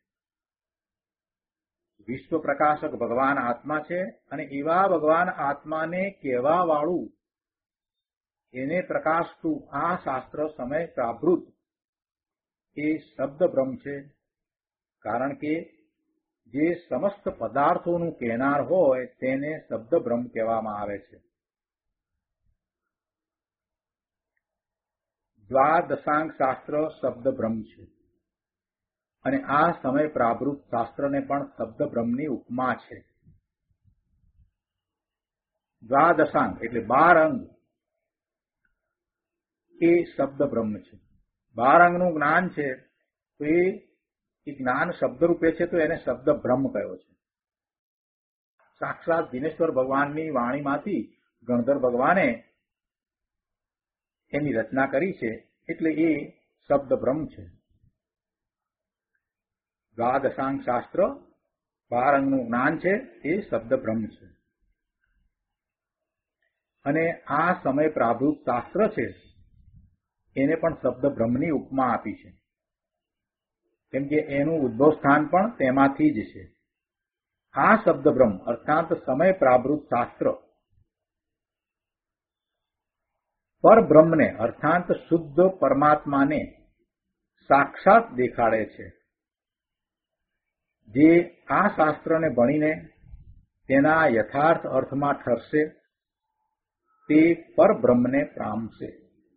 [SPEAKER 2] વિશ્વ પ્રકાશક ભગવાન આત્મા છે અને એવા ભગવાન આત્માને કહેવા વાળું, એને પ્રકાશતું આ શાસ્ત્ર સમય પ્રાભૃત એ શબ્દ બ્રહ્મ છે. કારણ કે જે સમસ્ત પદાર્થોનું કહેનાર હોય તેને શબ્દ બ્રહ્મ કહેવામાં આવે છે. દ્વાદશાંગ શાસ્ત્ર શબ્દ બ્રહ્મ છે અને આ સમય પ્રાભૃત શાસ્ત્રને પણ શબ્દ બ્રહ્મની ઉપમા છે. દ્વાદશાંગ એટલે 12 અંગ એ શબ્દ બ્રહ્મ છે. 12 અંગનું જ્ઞાન છે તો એ જ્ઞાન શબ્દ રૂપે છે, તો એને શબ્દ બ્રહ્મ કહ્યો છે. સાક્ષાત દિનેશ્વર ભગવાનની વાણીમાંથી ગણધર ભગવાને એની રચના કરી છે, એટલે એ શબ્દ બ્રહ્મ છે. દ્વાદશાંગ શાસ્ત્ર 12 અંગનું જ્ઞાન છે, એ શબ્દ બ્રહ્મ છે. અને આ સમય પ્રાભૃત શાસ્ત્ર છે એને પણ શબ્દ બ્રહ્મની ઉપમા આપી છે, કેમ કે એનું ઉદ્ભવ સ્થાન પણ તેમાંથી જ છે. આ શબ્દ બ્રહ્મ અર્થાત સમય પ્રાભૃત શાસ્ત્ર પરબ્રહ્મને અર્થાત શુદ્ધ પરમાત્માને સાક્ષાત દેખાડે છે. જે આ શાસ્ત્રને ભણીને તેના યથાર્થ અર્થમાં ઠરશે તે પરબ્રહ્મને પામશે.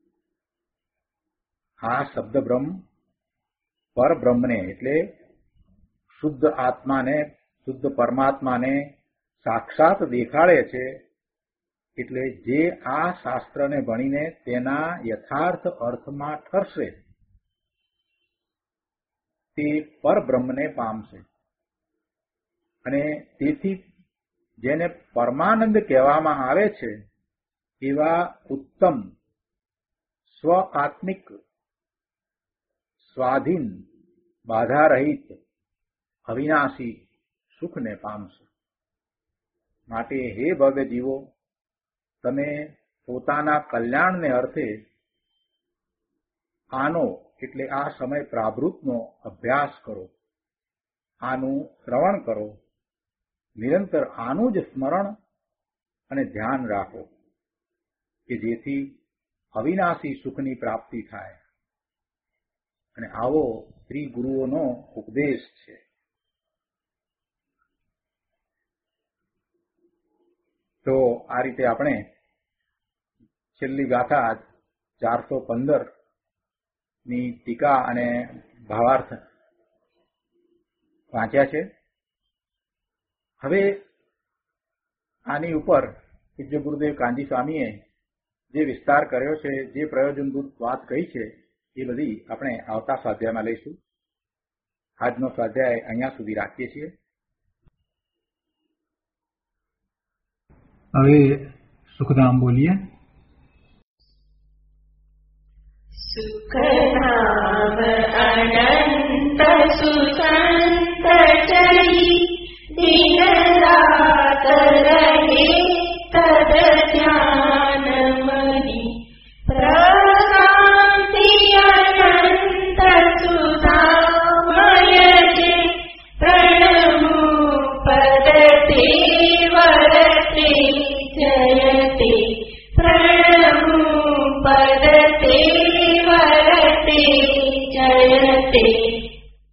[SPEAKER 2] આ શબ્દ બ્રહ્મ પરબ્રહ્મને એટલે શુદ્ધ આત્માને, શુદ્ધ પરમાત્માને સાક્ષાત દેખાડે છે. એટલે જે આ શાસ્ત્રને ભણીને તેના યથાર્થ અર્થમાં ઠરશે તે પરબ્રહ્મને પામશે. અને તેથી જેને પરમાનંદ કહેવામાં આવે છે એવા ઉત્તમ સ્વ આત્મિક સ્વાધીન બાધારહિત અવિનાશી સુખને પામશે. માટે હે ભવ્ય જીવો, તમે પોતાના કલ્યાણને અર્થે આનો એટલે આ સમય પ્રાભૃતનો અભ્યાસ કરો, આનું શ્રવણ કરો, નિરંતર આનું જ સ્મરણ અને ધ્યાન રાખો કે જેથી અવિનાશી સુખની પ્રાપ્તિ થાય. અને આવો શ્રી ગુરુઓનો ઉપદેશ છે. તો આ રીતે આપણે છેલ્લી ગાથા 415 ની ટીકા અને ભાવાર્થ વાંચ્યા છે. હવે આની ઉપર પૂજ્ય ગુરુદેવ કાનજી સ્વામીએ જે વિસ્તાર કર્યો છે, જે પ્રયોજનભૂત વાત કહી છે, એ બધી આપણે આવતા સ્વાધ્યાયમાં લઈશું. આજનો સ્વાધ્યાય અહીંયા સુધી રાખીએ છીએ. હવે સુખધામ બોલીએ.
[SPEAKER 3] સુખધામ અનંત સુસંગ